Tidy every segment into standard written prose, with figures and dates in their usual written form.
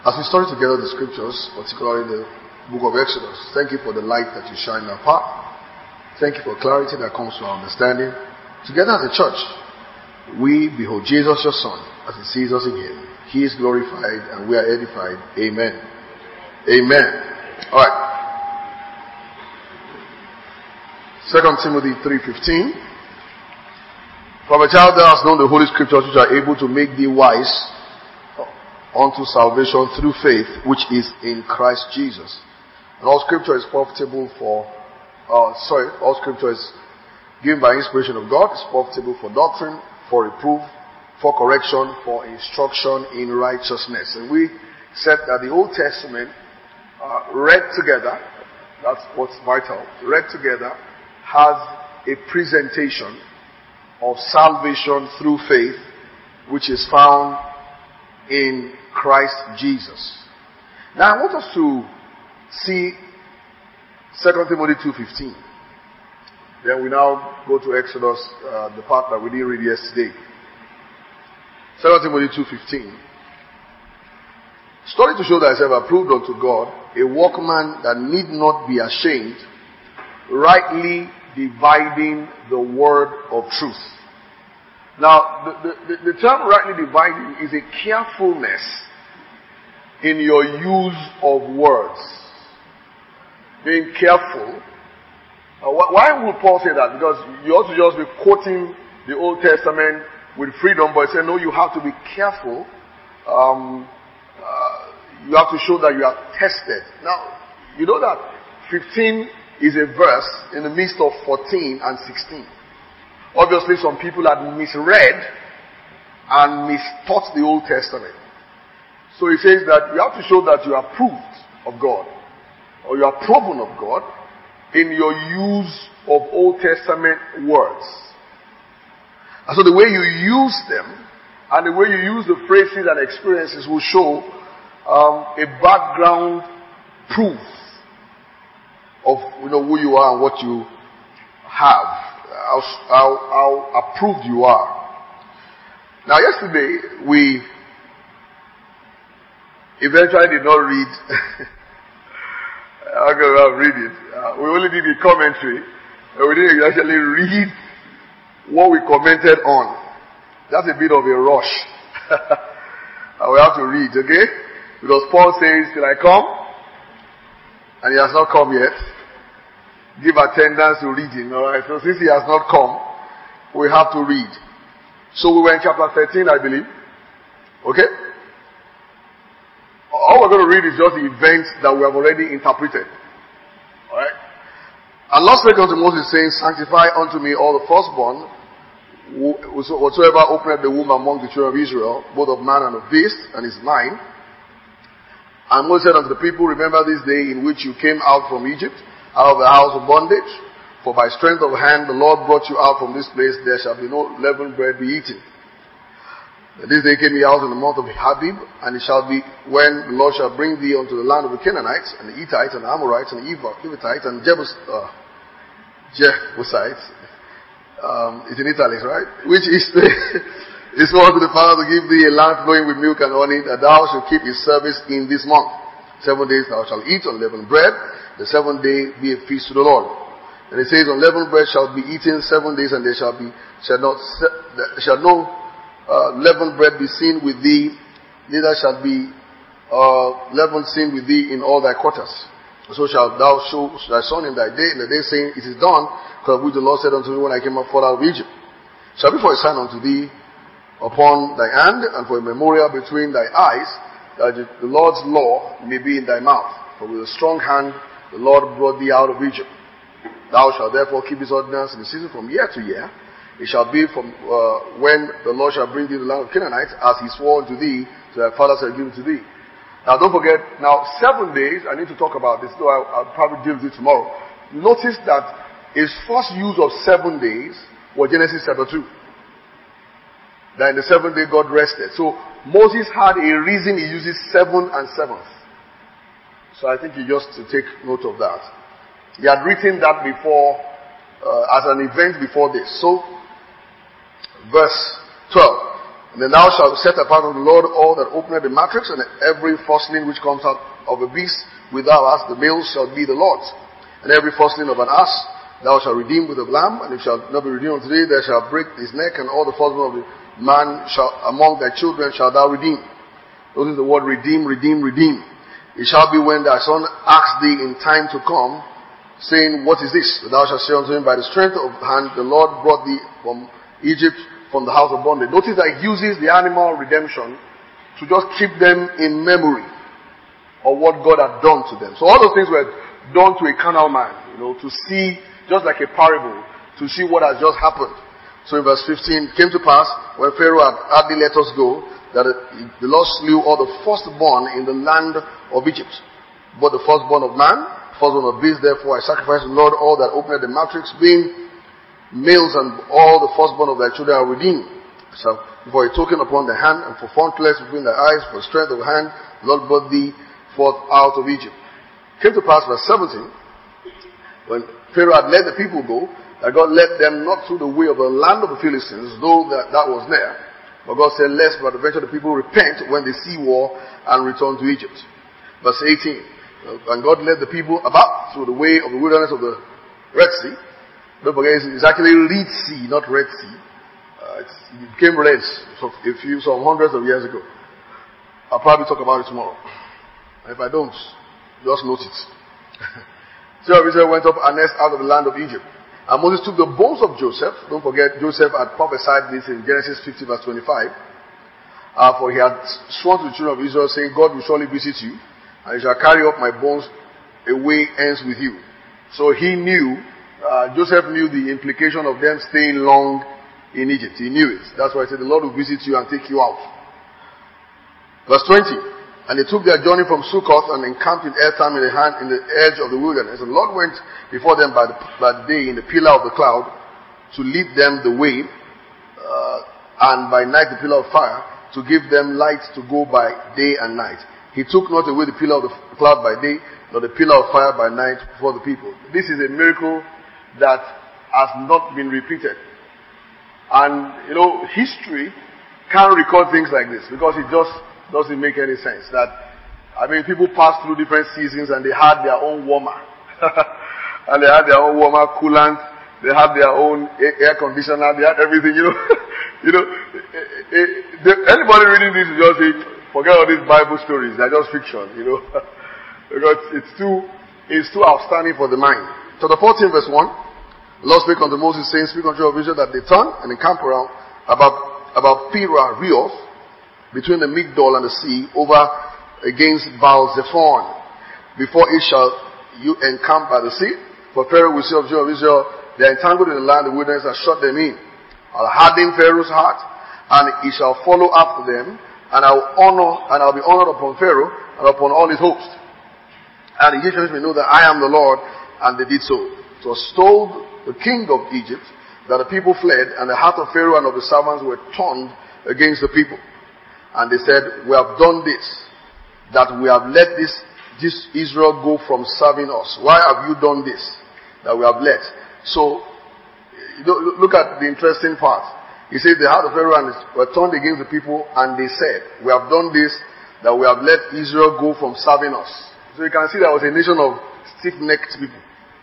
As we study together the scriptures, particularly the book of Exodus, thank you for the light that you shine in our path. Thank you for clarity that comes to our understanding. Together as a church, we behold Jesus, your Son, as He sees us in Him. He is glorified and we are edified. Amen. Amen. Alright. 2 Timothy 3:15. From a child thou hast known the holy scriptures which are able to make thee wise unto salvation through faith which is in Christ Jesus. And all scripture is profitable for all scripture is given by inspiration of God, is profitable for doctrine, for reproof, for correction, for instruction in righteousness. And we said that the Old Testament read together, that's what's vital, read together has a presentation of salvation through faith which is found in Christ Jesus. Now I want us to see 2 Timothy 2:15. Then we now go to Exodus, the part that we didn't read yesterday. 2 Timothy 2:15. Study to show thyself approved unto God, a workman that need not be ashamed, rightly dividing the word of truth. Now, the term rightly dividing is a carefulness in your use of words. Being careful. Why would Paul say that? Because you ought to just be quoting the Old Testament with freedom, but say, no, you have to be careful. You have to show that you are tested. Now, you know that 15 is a verse in the midst of 14 and 16. Obviously, some people had misread and mistaught the Old Testament. So he says that you have to show that you are proved of God, or you are proven of God, in your use of Old Testament words. And so the way you use them, and the way you use the phrases and experiences will show a background proof of who you are and what you have, how approved you are. Now yesterday we eventually did not read I'm going to read it. We only did the commentary, and we didn't actually read what we commented on. That's a bit of a rush. We have to read, okay? Because Paul says, till I come, and he has not come yet. Give attendance to reading, alright? So since he has not come, we have to read. So we were in chapter 13, I believe. Okay? All we're going to read is just the events that we have already interpreted. Alright? And Lord spake unto Moses, saying, sanctify unto me all the firstborn, whatsoever openeth the womb among the children of Israel, both of man and of beast, and is mine. And Moses said unto the people, remember this day in which you came out from Egypt, out of the house of bondage. For by strength of hand the Lord brought you out from this place, there shall be no leavened bread be eaten. This day came ye out in the month of Habib, and it shall be when the Lord shall bring thee unto the land of the Canaanites, and the Hittites, and the Amorites, and the Hivites, and Jebusites. It's in italics, right? Which is sworn to the Father to give thee a land flowing with milk and honey, that thou shalt keep his service in this month. 7 days thou shalt eat unleavened bread, the 7th day be a feast to the Lord. And it says, unleavened bread shall be eaten 7 days, and there shall no leavened bread be seen with thee, neither shall be leavened seen with thee in all thy quarters. So shalt thou show thy son in thy day, in the day saying, it is done, because which the Lord said unto me when I came up forth out of Egypt. Shall be for a sign unto thee upon thy hand, and for a memorial between thy eyes, that the Lord's law may be in thy mouth. For with a strong hand the Lord brought thee out of Egypt. Thou shalt therefore keep his ordinance in the season from year to year. It shall be from when the Lord shall bring thee to the land of Canaanites, as he swore unto thee, to thy fathers shall give it to thee. Now don't forget, 7 days, I need to talk about this, though I'll probably deal with it tomorrow. Notice that his first use of 7 days was Genesis chapter 2. That in the 7th day God rested. So Moses had a reason he uses 7 and 7th. So I think you just to take note of that. He had written that before, as an event before this. So, verse 12. And then thou shalt set apart unto the Lord all that openeth the matrix, and every firstling which comes out of a beast with thou hast, the male shall be the Lord's. And every firstling of an ass thou shalt redeem with a lamb, and if shall not be redeemed unto thee, there shall break his neck, and all the firstborn of the man shall among thy children shalt thou redeem. Notice the word redeem, redeem, redeem. It shall be when thy son asks thee in time to come, saying, what is this? Thou shalt say unto him, by the strength of hand the Lord brought thee from Egypt, from the house of bondage. Notice that he uses the animal redemption to just keep them in memory of what God had done to them. So all those things were done to a carnal man, to see, just like a parable, to see what has just happened. So in verse 15, it came to pass, when Pharaoh had hardly let us go, that the Lord slew all the firstborn in the land of Egypt. But the firstborn of man, firstborn of beast, therefore I sacrifice to the Lord all that opened the matrix, being males, and all the firstborn of thy children are redeemed. So for a token upon the hand, and for frontlet between thy eyes, for strength of hand, the Lord brought thee forth out of Egypt. It came to pass, verse 17, when Pharaoh had let the people go, that God led them not through the way of the land of the Philistines, though that was near. But God said, lest but adventure the people repent when they see war and return to Egypt. Verse 18, and God led the people about through the way of the wilderness of the Red Sea. Don't forget, it's actually Red Sea, not Red Sea. It became red some hundreds of years ago. I'll probably talk about it tomorrow. And if I don't, just note it. So Israel went up and nest out of the land of Egypt. And Moses took the bones of Joseph. Don't forget, Joseph had prophesied this in Genesis 50 verse 25. For he had sworn to the children of Israel, saying, God will surely visit you, and he shall carry up my bones away hence with you. So he knew, Joseph knew the implication of them staying long in Egypt. He knew it. That's why he said, the Lord will visit you and take you out. Verse 20. And they took their journey from Succoth and encamped in Etham in the edge of the wilderness. And the Lord went before them by the day in the pillar of the cloud to lead them the way, and by night the pillar of fire to give them light to go by day and night. He took not away the pillar of the cloud by day, nor the pillar of fire by night before the people. This is a miracle that has not been repeated. And, history can't record things like this because it just doesn't make any sense. People pass through different seasons and they had their own warmer. And they had their own warmer, coolant, they had their own air conditioner, they had everything, Anybody reading this will just say, forget all these Bible stories, they're just fiction, Because it's too outstanding for the mind. Chapter 14 verse 1, the Lord spake unto Moses, saying, speak unto Israel that they turn and encamp around about Pira-Reoth, between the Migdol and the sea, over against Baal-Zephon. Before it shall you encamp by the sea. For Pharaoh will say of Israel, they are entangled in the land, the wilderness has shut them in. I'll harden Pharaoh's heart, and he shall follow after them, and I'll be honored upon Pharaoh and upon all his host. And the Egyptians may know that I am the Lord, and they did so. It was told the king of Egypt that the people fled, and the heart of Pharaoh and of the servants were turned against the people. And they said, we have done this, that we have let this Israel go from serving us. Why have you done this, that we have let? So, look at the interesting part. He said the heart of Pharaoh were turned against the people, and they said, we have done this, that we have let Israel go from serving us. So you can see there was a nation of stiff-necked people.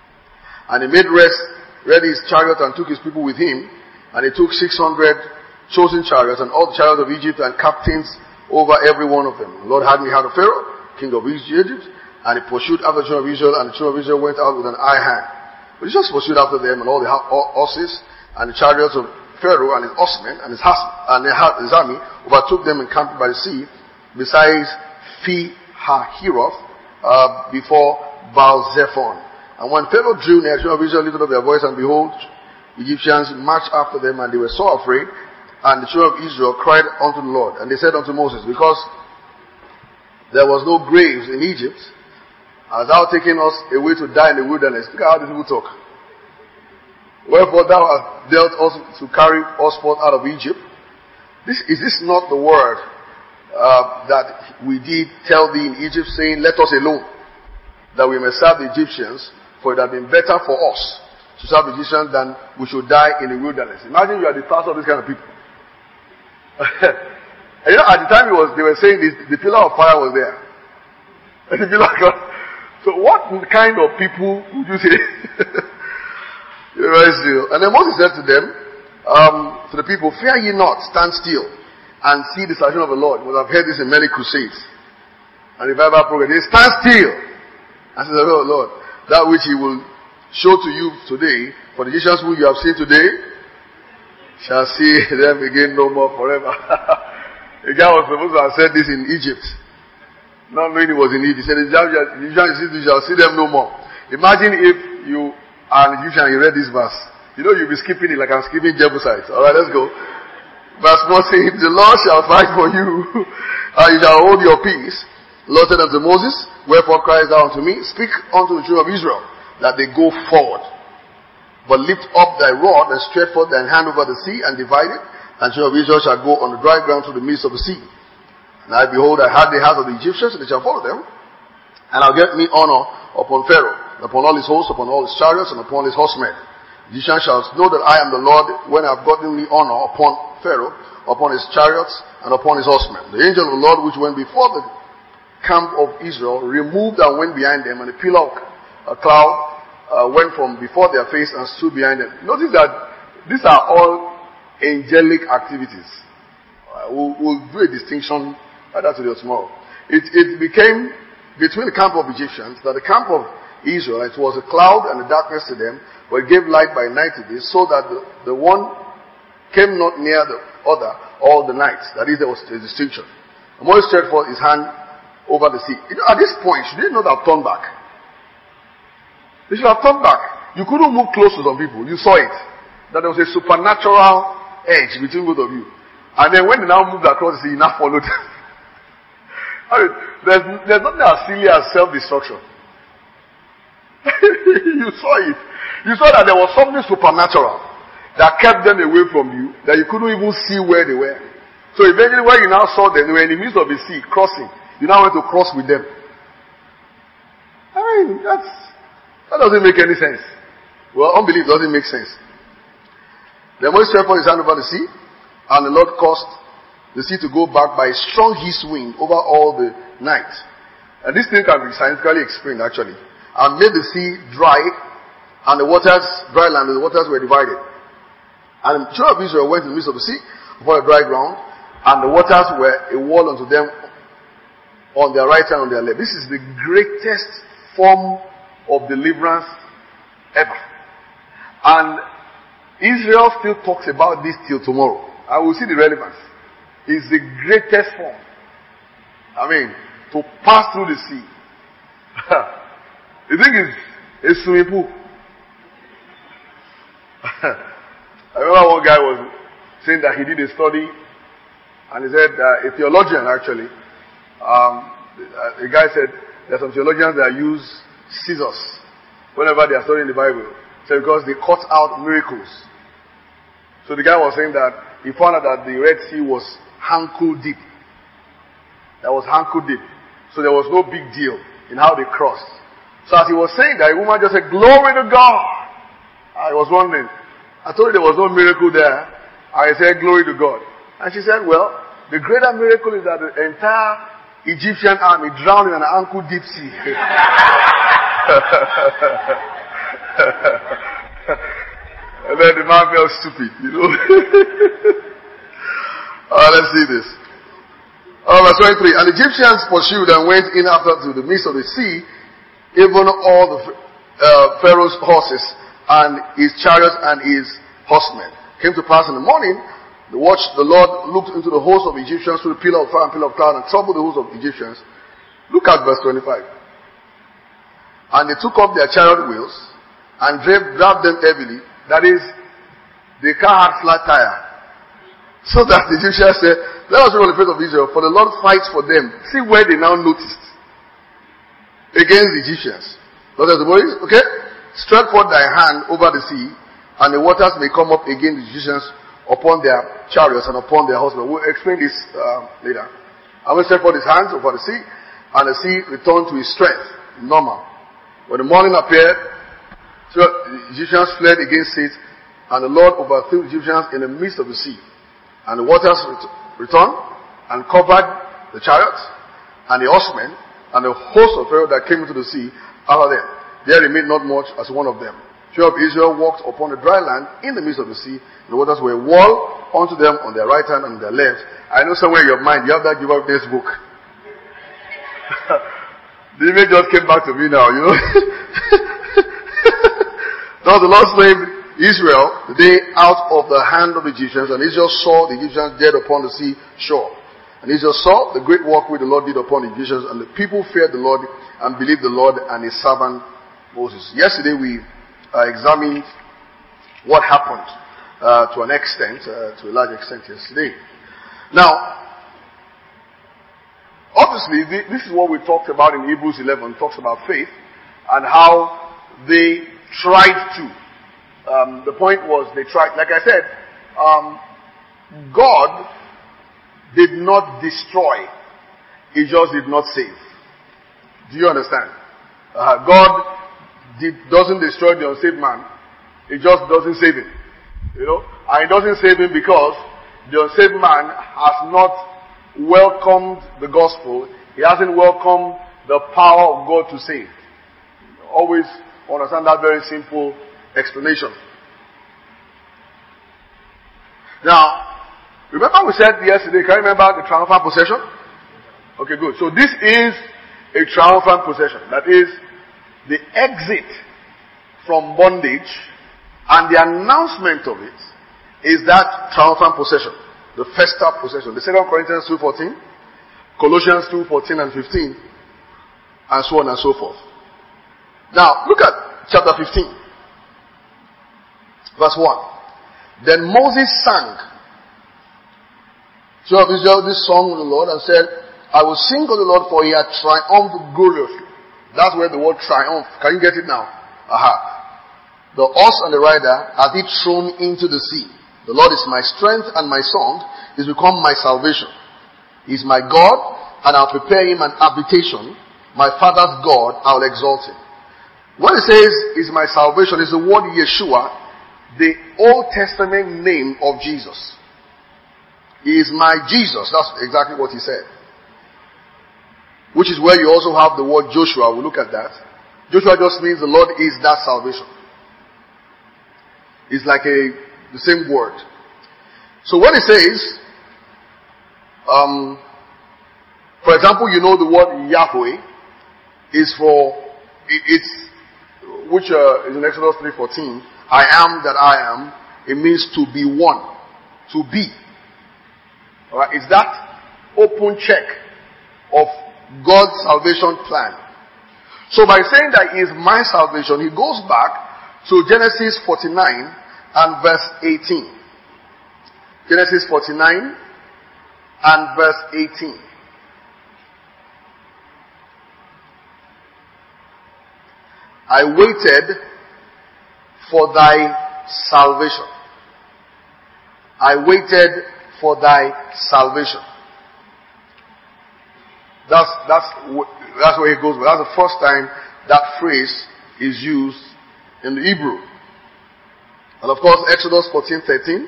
And he made ready his chariot and took his people with him, and he took 600 chosen chariots and all the chariots of Egypt and captains over every one of them. The Lord had me heart of Pharaoh, king of Egypt, and he pursued after the children of Israel, and the children of Israel went out with an high hand. But he just pursued after them, and all the horses and the chariots of Pharaoh and his horsemen and his army overtook them and camped by the sea, besides Pi-Hahiroth, before Baal-Zephon. And when Pharaoh drew near, the children of Israel lifted up their voice, and behold, the Egyptians marched after them, and they were so afraid. And the children of Israel cried unto the Lord. And they said unto Moses, because there was no graves in Egypt, hast thou taken us away to die in the wilderness? Look at how these people talk. Wherefore thou hast dealt us to carry us forth out of Egypt. Is this not the word that we did tell thee in Egypt, saying, let us alone, that we may serve the Egyptians, for it had been better for us to serve the Egyptians than we should die in the wilderness. Imagine you are the pastor of this kind of people. And at the time they were saying the pillar of fire was there. And the pillar of fire. So what kind of people would you say? And then Moses said to them, to the people, fear ye not, stand still, and see the salvation of the Lord. You must have heard this in many crusades and revival programs. They stand still and say, oh Lord, that which he will show to you today, for the Egyptians who you have seen today, shall see them again no more forever. A guy was supposed to have said this in Egypt, not knowing he was in Egypt. He said, the Egyptians you shall see them no more. Imagine if you are an Egyptian and you read this verse. You know you'll be skipping it like I'm skipping Jebusites. Alright, let's go. Verse 1 says, the Lord shall fight for you, and you shall hold your peace. The Lord said unto Moses, wherefore cries thou unto me? Speak unto the children of Israel, that they go forward. But lift up thy rod, and stretch forth thine hand over the sea, and divide it, and the children of Israel shall go on the dry ground through the midst of the sea. And I behold, I had the heart of the Egyptians, and they shall follow them. And I'll get me honor upon Pharaoh, and upon all his hosts, upon all his chariots, and upon his horsemen. The Egyptians shall know that I am the Lord, when I have gotten me honor upon Pharaoh, upon his chariots, and upon his horsemen. The angel of the Lord which went before the camp of Israel removed and went behind them, and a pillar of a cloud went from before their face and stood behind them. Notice that these are all angelic activities. We'll do a distinction either today or tomorrow. It became between the camp of Egyptians that the camp of Israel, it was a cloud and a darkness to them, but it gave light by night to this, so that the one came not near the other all the night. That is, there was a distinction. And Moses stretched forth his hand over the sea. At this point, you didn't know that turned back. They should have turned back. You couldn't move close to some people. You saw it. That there was a supernatural edge between both of you. And then when they now moved across the sea, you now followed. I mean, there's nothing as silly as self-destruction. You saw it. You saw that there was something supernatural that kept them away from you, that you couldn't even see where they were. So eventually when you now saw them, they were in the midst of the sea, crossing. You now went to cross with them. I mean, that doesn't make any sense. Well, unbelief doesn't make sense. Then Moses stretched forth his hand over the sea, and the Lord caused the sea to go back by a strong east wind over all the night. And this thing can be scientifically explained actually. And made the sea dry, and the waters, dry land, and the waters were divided. And the children of Israel went in the midst of the sea, upon a dry ground, and the waters were a wall unto them on their right hand and on their left. This is the greatest form of deliverance ever. And Israel still talks about this till tomorrow. I will see the relevance. It's the greatest form. I mean, to pass through the sea. You think it's a swimming pool? I remember one guy was saying that he did a study, and he said, a theologian actually, the guy said, there are some theologians that use scissors whenever they are studying the Bible. So because they cut out miracles. So the guy was saying that he found out that the Red Sea was ankle deep. That was ankle deep. So there was no big deal in how they crossed. So as he was saying that, a woman just said, glory to God. I was wondering. I told her there was no miracle there. I said, glory to God. And she said, well, the greater miracle is that the entire Egyptian army drowned in an ankle deep sea. And then the man felt stupid, you know. Let's see this. Verse 23. And the Egyptians pursued and went in after to the midst of the sea, even all the Pharaoh's horses and his chariots and his horsemen. Came to pass in the morning, the Lord looked into the host of Egyptians through the pillar of fire and pillar of cloud and troubled the host of Egyptians. Look at verse 25. And they took up their chariot wheels and dragged them heavily. That is, the car had flat tire. So that the Egyptians said, let us remember the faith of Israel, for the Lord fights for them. See where they now noticed. Against the Egyptians. Look at the boys, okay? Stretch forth thy hand over the sea, and the waters may come up against the Egyptians upon their chariots and upon their horsemen. We'll explain this later. And we stretch forth his hands over the sea, and the sea returned to its strength, normal. When the morning appeared, so the Egyptians fled against it, and the Lord overthrew the Egyptians in the midst of the sea. And the waters returned and covered the chariots and the horsemen and the host of Pharaoh that came into the sea after them. There remained not much as one of them. Children of Israel walked upon the dry land in the midst of the sea. The waters were a wall unto them on their right hand and their left. I know somewhere in your mind you have that give up this book. The image just came back to me now, you know. Now the Lord saved Israel the day out of the hand of the Egyptians, and Israel saw the Egyptians dead upon the sea shore. And Israel saw the great work which the Lord did upon the Egyptians, and the people feared the Lord and believed the Lord and his servant Moses. Yesterday we examined what happened to a large extent yesterday. Now, obviously, this is what we talked about in Hebrews 11. Talks about faith and how they tried to. The point was they tried. Like I said, God did not destroy; He just did not save. Do you understand? God doesn't destroy the unsaved man; He just doesn't save him. You know, and He doesn't save him because the unsaved man has not welcomed the gospel. He hasn't welcomed the power of God to save. Always understand that very simple explanation. Now, remember we said yesterday, can you remember the triumphant procession? Okay, good. So this is a triumphant procession. That is the exit from bondage, and the announcement of it is that triumphant procession. The festal procession. The 2 Corinthians 2:14, Colossians 2:14 and 15, and so on and so forth. Now, look at chapter 15, verse 1. Then Moses sang, children of Israel, this song of the Lord, and said, I will sing of the Lord, for he had triumphed gloriously. That's where the word triumph. Can you get it now? Aha. The horse and the rider hath he thrown into the sea. The Lord is my strength and my song. He is become my salvation. He is my God, and I'll prepare him an habitation. My father's God, I'll exalt him. When it says, is my salvation, is the word Yeshua, the Old Testament name of Jesus. He is my Jesus. That's exactly what he said. Which is where you also have the word Joshua. We'll look at that. Joshua just means the Lord is that salvation. It's like the same word. So when it says, for example, you know the word Yahweh is which is in Exodus 3:14. I am that I am. It means to be one, to be. All right, it's that open check of God's salvation plan. So by saying that he is my salvation, he goes back to Genesis 49 and verse 18. Genesis 49 and verse 18. I waited for thy salvation. I waited for thy salvation. That's where it goes. But that's the first time that phrase is used in the Hebrew. And of course, Exodus 14:13.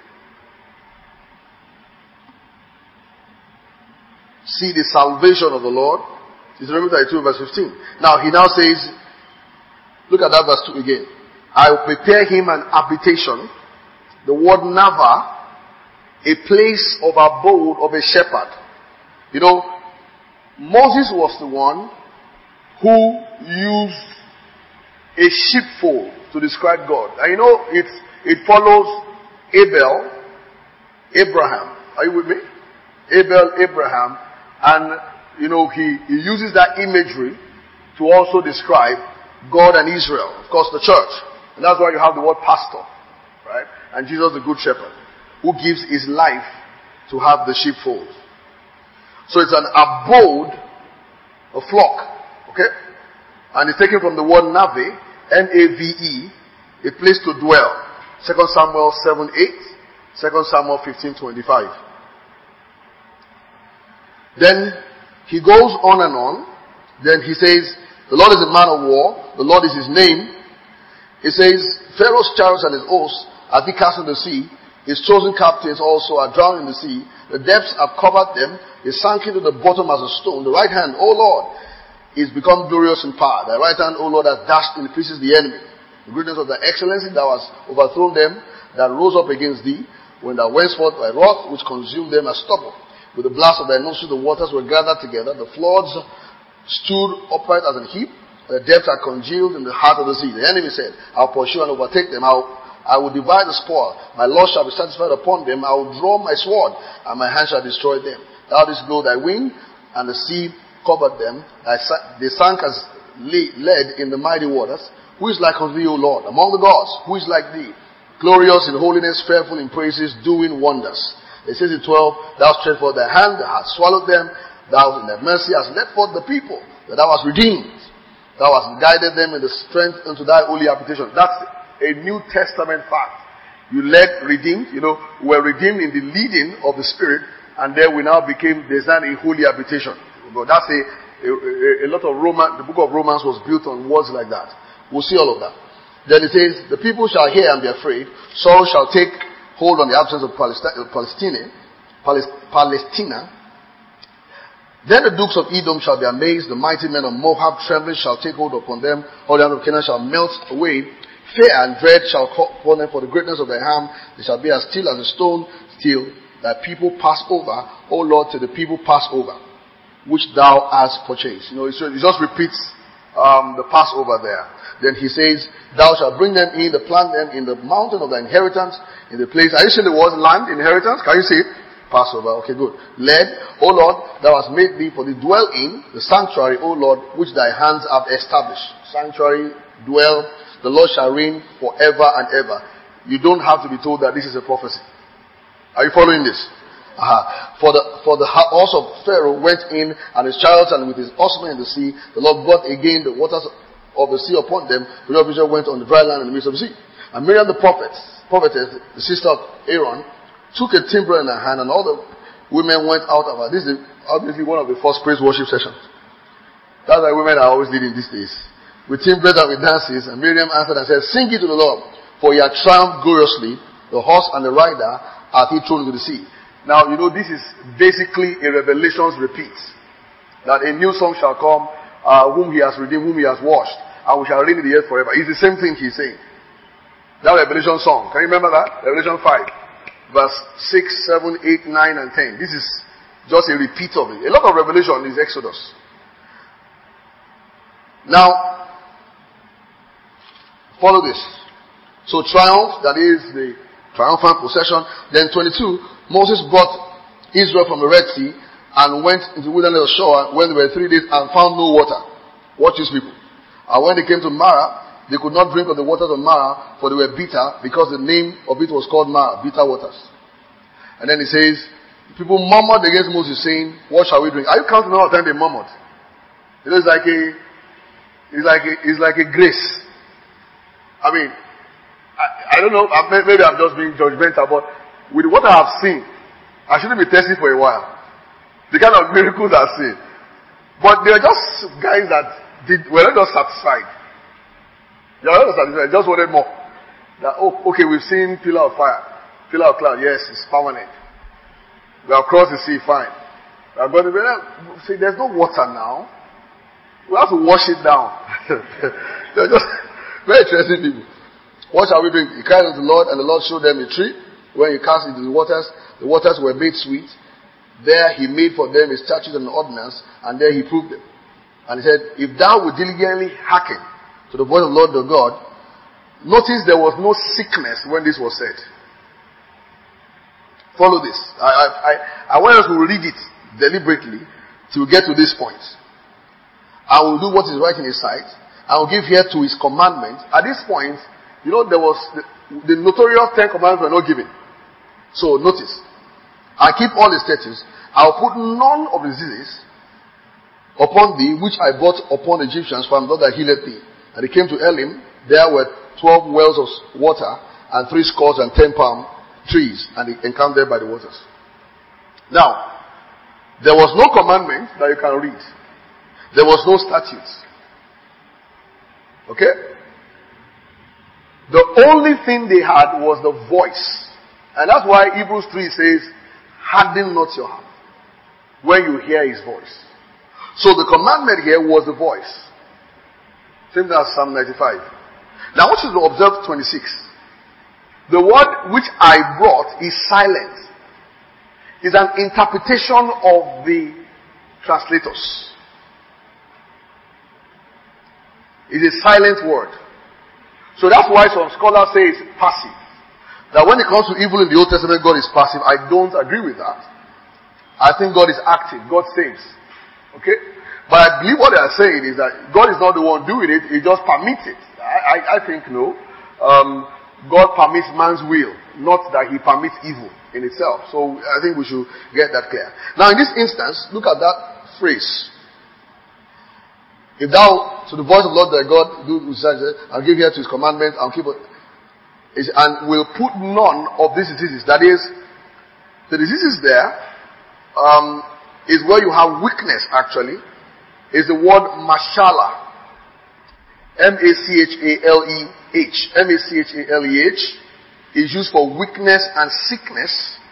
See the salvation of the Lord. Deuteronomy 32 verse 15. Now he now says, look at that verse 2 again. I will prepare him an habitation. The word Nava, a place of abode of a shepherd. You know, Moses was the one who used a sheepfold to describe God. And you know, it follows Abel, Abraham. Are you with me? Abel, Abraham. And, you know, he uses that imagery to also describe God and Israel. Of course, the church. And that's why you have the word pastor. Right? And Jesus, the good shepherd, who gives his life to have the sheepfold. So it's an abode, a flock. Okay? And it's taken from the word Nave, N-A-V-E, a place to dwell. 2 Samuel 7:8, 2 Samuel 15:25. Then he goes on and on. Then he says, the Lord is a man of war. The Lord is his name. He says, Pharaoh's chariots and his hosts hath he cast into the sea. His chosen captains also are drowned in the sea. The depths have covered them. They sank into the bottom as a stone. The right hand, O Lord, is become glorious in power. The right hand, O Lord, has dashed in pieces the enemy. The greatness of the excellency that was overthrown them, that rose up against thee, when thou went forth by wrath, which consumed them as stubble. With the blast of thy nostrils, the waters were gathered together. The floods stood upright as an heap. The depths are congealed in the heart of the sea. The enemy said, I'll pursue and overtake them. I will divide the spoil. My Lord shall be satisfied upon them. I will draw my sword, and my hand shall destroy them. Thou didst blow thy wind, and the sea covered them. They sank as lead in the mighty waters. Who is like unto thee, O Lord? Among the gods, who is like thee? Glorious in holiness, fearful in praises, doing wonders. It says in 12, Thou stretched forth thy hand, thou hast swallowed them. Thou in thy mercy hast led forth the people, that thou hast redeemed. Thou hast guided them in the strength unto thy holy habitation. That's a New Testament fact. You led, redeemed, we were redeemed in the leading of the Spirit, and then we now became designed a holy habitation. But that's a lot of the book of Romans was built on words like that. We'll see all of that. Then it says, the people shall hear and be afraid. Sorrow shall take hold on the absence of Palestina. Then the dukes of Edom shall be amazed. The mighty men of Moab trembling shall take hold upon them. All the land of Canaan shall melt away. Fear and dread shall come upon them for the greatness of their harm. They shall be as still as a stone still. That people pass over. O Lord, till the people pass over, which thou hast purchased. It just repeats the Passover there. Then he says, Thou shalt bring them in, plant them in the mountain of thy inheritance, in the place. Are you seeing the word land, inheritance? Can you see it? Passover. Okay, good. Led, O Lord, thou hast made thee for the dwell in the sanctuary, O Lord, which thy hands have established. Sanctuary, dwell, the Lord shall reign forever and ever. You don't have to be told that this is a prophecy. Are you following this? For the house of Pharaoh went in, and his chariots, and with his horsemen in the sea. The Lord brought again the waters of the sea upon them. The Lord Israel went on the dry land in the midst of the sea. And Miriam the prophetess, the sister of Aaron, took a timbrel in her hand, and all the women went out of her. This is obviously one of the first praise worship sessions. That's why women are always leading these days. With timbrels and with dances. And Miriam answered and said, Sing it to the Lord, for he hath triumphed gloriously. The horse and the rider hath he thrown into the sea. Now, this is basically a Revelations repeat. That a new song shall come, whom he has redeemed, whom he has washed, and we shall reign in the earth forever. It's the same thing he's saying. That Revelation song. Can you remember that? Revelation 5. Verse 6, 7, 8, 9, and 10. This is just a repeat of it. A lot of Revelation is Exodus. Now, follow this. So triumph, that is the triumphant procession. Then 22, Moses brought Israel from the Red Sea and went into the wilderness of Shur when they were 3 days and found no water. Watch these people. And when they came to Marah, they could not drink of the waters of Marah, for they were bitter, because the name of it was called Marah, bitter waters. And then he says, people murmured against Moses, saying, What shall we drink? Are you counting all the time they murmured? It's like a grace. I mean, I don't know, maybe I'm just being judgmental, but with what I have seen, I shouldn't be testing for a while. The kind of miracles I've seen. But they are just guys that were not just satisfied. They were not satisfied, just wanted more. That, okay, we've seen pillar of fire, pillar of cloud, yes, it's permanent. We have crossed the sea, fine. We are going to see, there's no water now. We have to wash it down. They're just very interesting people. What shall we drink? He cried unto the Lord, and the Lord showed them a tree. When he cast into the waters were made sweet. There he made for them a statute and an ordinance, and there he proved them. And he said, If thou would diligently hearken to the voice of the Lord your God, notice there was no sickness when this was said. Follow this. I want us to read it deliberately till we get to this point. I will do what is right in his sight. I will give ear to his commandments. At this point, there was the notorious 10 commandments were not given. So notice, I keep all the statutes. I will put none of the diseases upon thee, which I brought upon the Egyptians from God that healed thee. And they came to Elim. There were 12 wells of water, and 70 palm trees, and they encamped there by the waters. Now, there was no commandment that you can read. There was no statutes. Okay? The only thing they had was the voice And that's why Hebrews 3 says, harden not your heart when you hear his voice. So the commandment here was the voice. Same as Psalm 95. Now I want you to observe 26. The word which I brought is silent. It's an interpretation of the translators. It's a silent word. So that's why some scholars say it's passive. That when it comes to evil in the Old Testament, God is passive. I don't agree with that. I think God is active. God saves. Okay? But I believe what they are saying is that God is not the one doing it. He just permits it. I think no. God permits man's will, not that he permits evil in itself. So I think we should get that clear. Now in this instance, look at that phrase. If thou, to the voice of the Lord thy God, do such, I'll give ear to his commandments, I'll keep it, and will put none of these diseases. That is, the diseases there is where you have weakness actually. Is the word mashallah. M-A-C-H-A-L-E-H. M-A-C-H-A-L-E-H is used for weakness and sickness.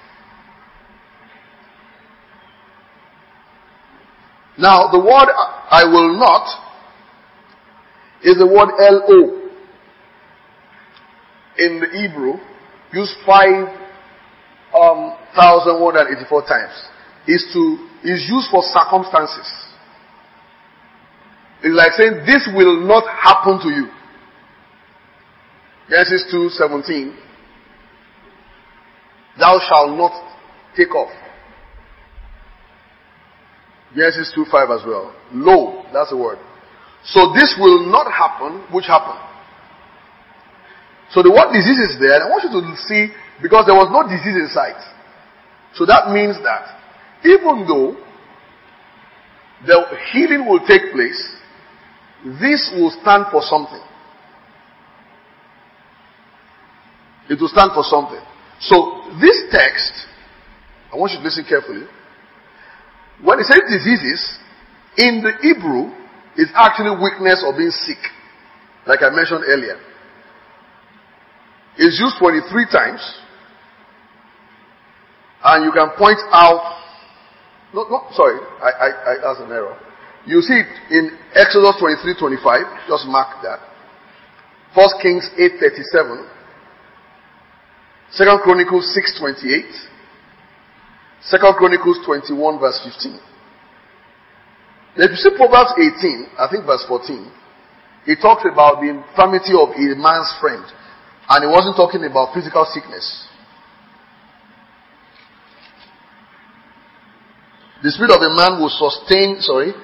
Now, the word I will not is the word L-O. In the Hebrew, used 5,184 times. Is used for circumstances. It's like saying, this will not happen to you. Genesis 2:17. Thou shalt not take off. Genesis 2:5 as well. Lo, that's the word. So this will not happen, which happened. So the word disease is there, and I want you to see, because there was no disease in sight. So that means that, even though the healing will take place, this will stand for something. It will stand for something. So this text, I want you to listen carefully. When it says diseases, in the Hebrew, it's actually weakness or being sick. Like I mentioned earlier. It's used 23 times. And you can point out, that's an error. You see it in Exodus 23:25. Just mark that. 1 Kings 8:37. 2 Chronicles 6:28. 2 Chronicles 21 verse 15. If you see Proverbs 18, I think verse 14, it talks about the infirmity of a man's friend. And it wasn't talking about physical sickness. The spirit of a man will sustain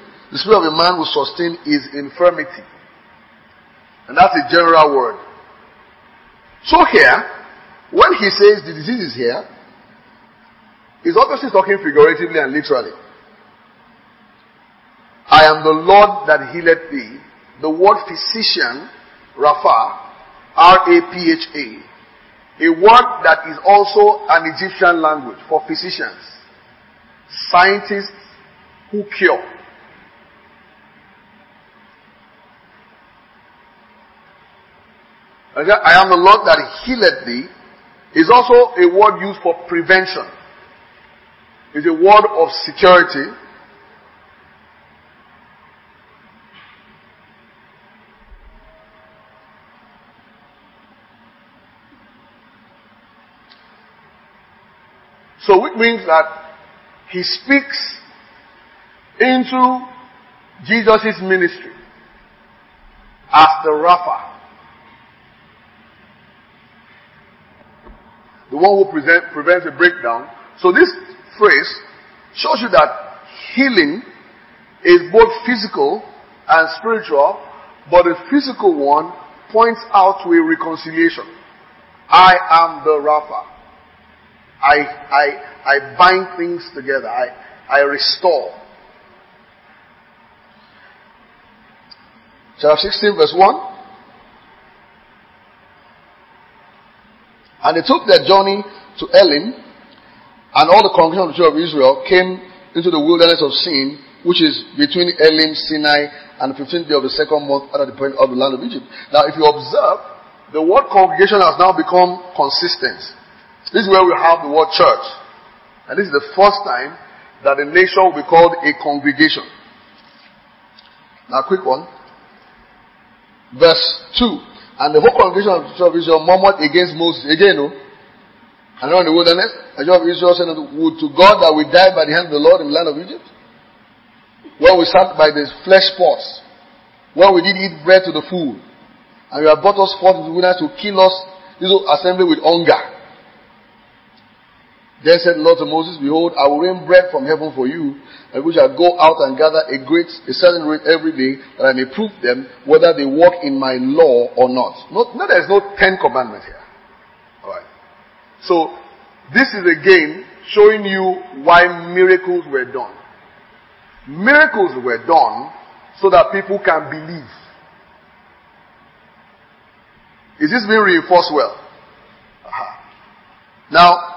his infirmity. And that's a general word. So here, when he says the disease is here, he's obviously talking figuratively and literally. I am the Lord that healeth thee. The word physician, Rapha, R-A-P-H-A, a word that is also an Egyptian language for physicians, scientists who cure. I am the Lord that healeth thee is also a word used for prevention. It's a word of security. So which means that he speaks into Jesus' ministry as the Rapha. The one who prevents a breakdown. So this phrase shows you that healing is both physical and spiritual, but the physical one points out to a reconciliation. I am the Rapha. I bind things together. I restore. Chapter 16 verse 1. And they took their journey to Elim, and all the congregation of the children of Israel came into the wilderness of Sin, which is between Elim, Sinai, and the 15th day of the second month out of the point of the land of Egypt. Now if you observe, the word congregation has now become consistent. This is where we have the word church. And this is the first time that a nation will be called a congregation. Now, quick one. Verse 2. And the whole congregation of the children of Israel murmured against Moses. Again, no? And around the wilderness, the children of Israel said, would to God that we die by the hand of the Lord in the land of Egypt, where we sat by the flesh pots, where we did eat bread to the full, and you have brought us forth into the wilderness to kill us, this assembly with hunger. Then said the Lord to Moses, behold, I will rain bread from heaven for you, and we shall go out and gather a certain rate every day, that I may prove them whether they walk in my law or not. No, there is no 10 commandments here. Alright. So, this is again showing you why miracles were done. Miracles were done so that people can believe. Is this being reinforced well? Now,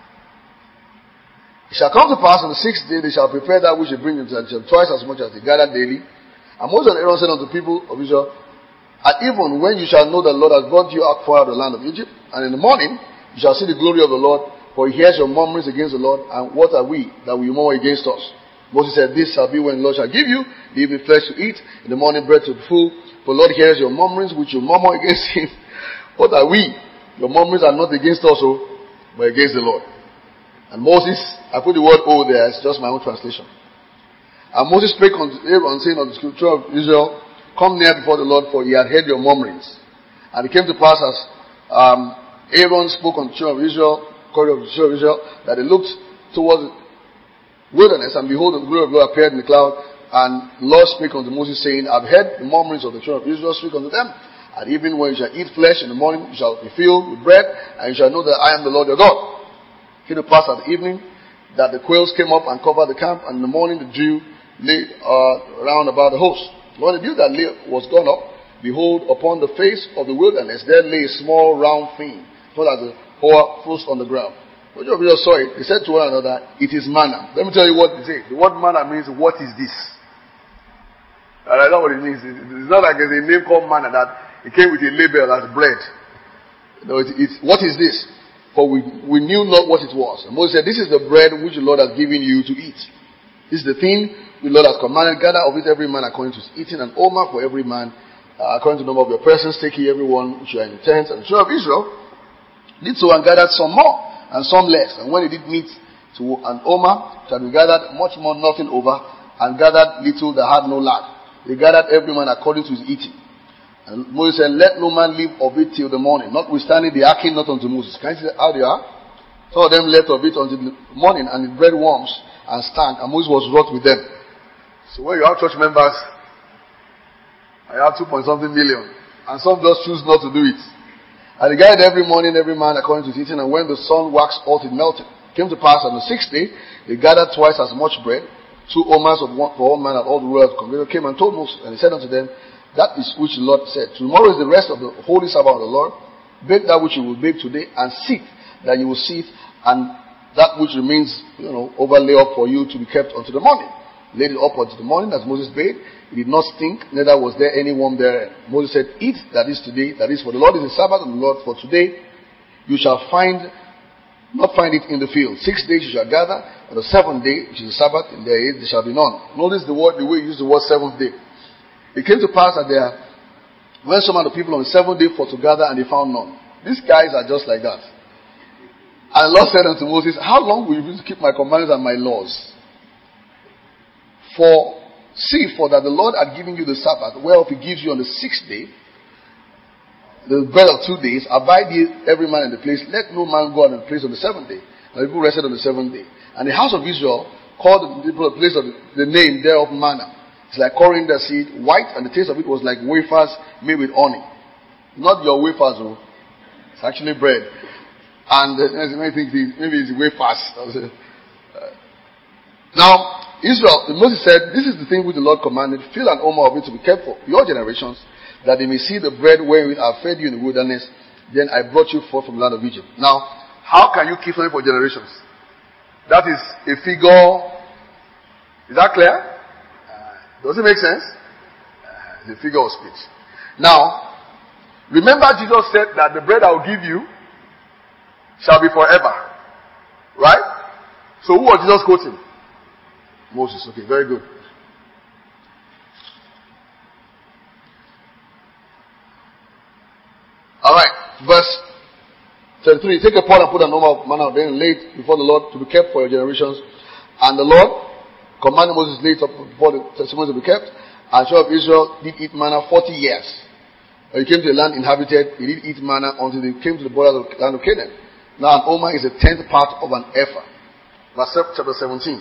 it shall come to pass on the 6th day they shall prepare that which they bring into them twice as much as they gather daily. And Moses and Aaron said unto the people of Israel, at even when you shall know that the Lord has brought you out far out of the land of Egypt, and in the morning you shall see the glory of the Lord, for he hears your murmurings against the Lord, and what are we that we murmur against us? Moses said, this shall be when the Lord shall give you the evening flesh to eat, in the morning bread to be full, for the Lord hears your murmurings which you murmur against him. What are we? Your murmurings are not against us, but against the Lord. And Moses, I put the word "oh" there, it's just my own translation. And Moses spake unto Aaron, saying unto the children of Israel, come near before the Lord, for he had heard your murmurings. And it came to pass as Aaron spoke unto the children of Israel, that they looked towards the wilderness, and behold, the glory of the Lord appeared in the cloud. And the Lord spake unto Moses, saying, I have heard the murmurings of the children of Israel, speak unto them. And even when you shall eat flesh in the morning, you shall be filled with bread, and you shall know that I am the Lord your God. It came to pass at the evening that the quails came up and covered the camp, and in the morning the dew lay round about the host. When the dew that was gone up, behold, upon the face of the wilderness there lay a small round thing, full as a hoar frost on the ground. When the children of Israel saw it, they said to one another, it is manna. Let me tell you what they say. The word manna means, what is this? And I know what it means. It's not like there's a name called manna that it came with a label as bread. No, it's what is this? For we knew not what it was. And Moses said, this is the bread which the Lord has given you to eat. This is the thing the Lord has commanded. Gather of it every man according to his eating, and omer for every man according to the number of your persons. Take ye every one which you are in the tents. And the children of Israel did so and gathered some more and some less. And when they did meet to an omer, shall be gathered much more, nothing over, and gathered little that had no lack. They gathered every man according to his eating. And Moses said, let no man live of it till the morning. Notwithstanding, they hearkened not unto Moses. Can you see how they are? Some of them left of it until the morning, and it bred worms and stank, and Moses was wroth with them. So when you have church members, I have 2.something million, and some just choose not to do it. And they gathered every morning, every man according to his eating, and when the sun waxed hot, it melted. It came to pass on the 6th day, they gathered twice as much bread, 2 omers of one for all man, and all the rulers of the congregation came and told Moses, and he said unto them, that is which the Lord said. Tomorrow is the rest of the holy Sabbath of the Lord. Bake that which you will bake today, and seek that you will see it, and that which remains, overlay up for you to be kept unto the morning. Laid it up unto the morning, as Moses bade. It did not stink, neither was there any worm therein. Moses said, eat, that is today, that is for the Lord is the Sabbath, and the Lord for today. You shall not find it in the field. 6 days you shall gather, and the 7th day, which is the Sabbath, in their age there shall be none. Notice the way you use the word 7th day. It came to pass that there went some of the people on the 7th day for to gather, and they found none. These guys are just like that. And the Lord said unto Moses, how long will you keep my commandments and my laws? For that the Lord had given you the Sabbath, whereof he gives you on the 6th day, the bread of 2 days. Abide ye every man in the place. Let no man go out in the place on the 7th day. And the people rested on the 7th day. And the house of Israel called the place of the name thereof manna. It's like coriander seed, white, and the taste of it was like wafers made with honey. Not your wafers, it's actually bread. And maybe it's wafers. Now, Moses said, this is the thing which the Lord commanded, fill an omer of it to be kept for your generations, that they may see the bread wherewith I fed you in the wilderness. Then I brought you forth from the land of Egypt. Now, how can you keep something for generations? That is a figure. Is that clear? Does it make sense? It's a figure of speech. Now, remember Jesus said that the bread I will give you shall be forever. Right? So who was Jesus quoting? Moses. Okay, very good. Alright, verse 33. Take a pot and put a number of manna then lay it before the Lord to be kept for your generations. And the Lord commanded Moses lay it up before the testimonies to be kept. And the children of Israel did eat manna 40 years. When they came to the land inhabited, they did eat manna until they came to the border of the land of Canaan. Now an omer is a 10th part of an ephah. Verse chapter 17.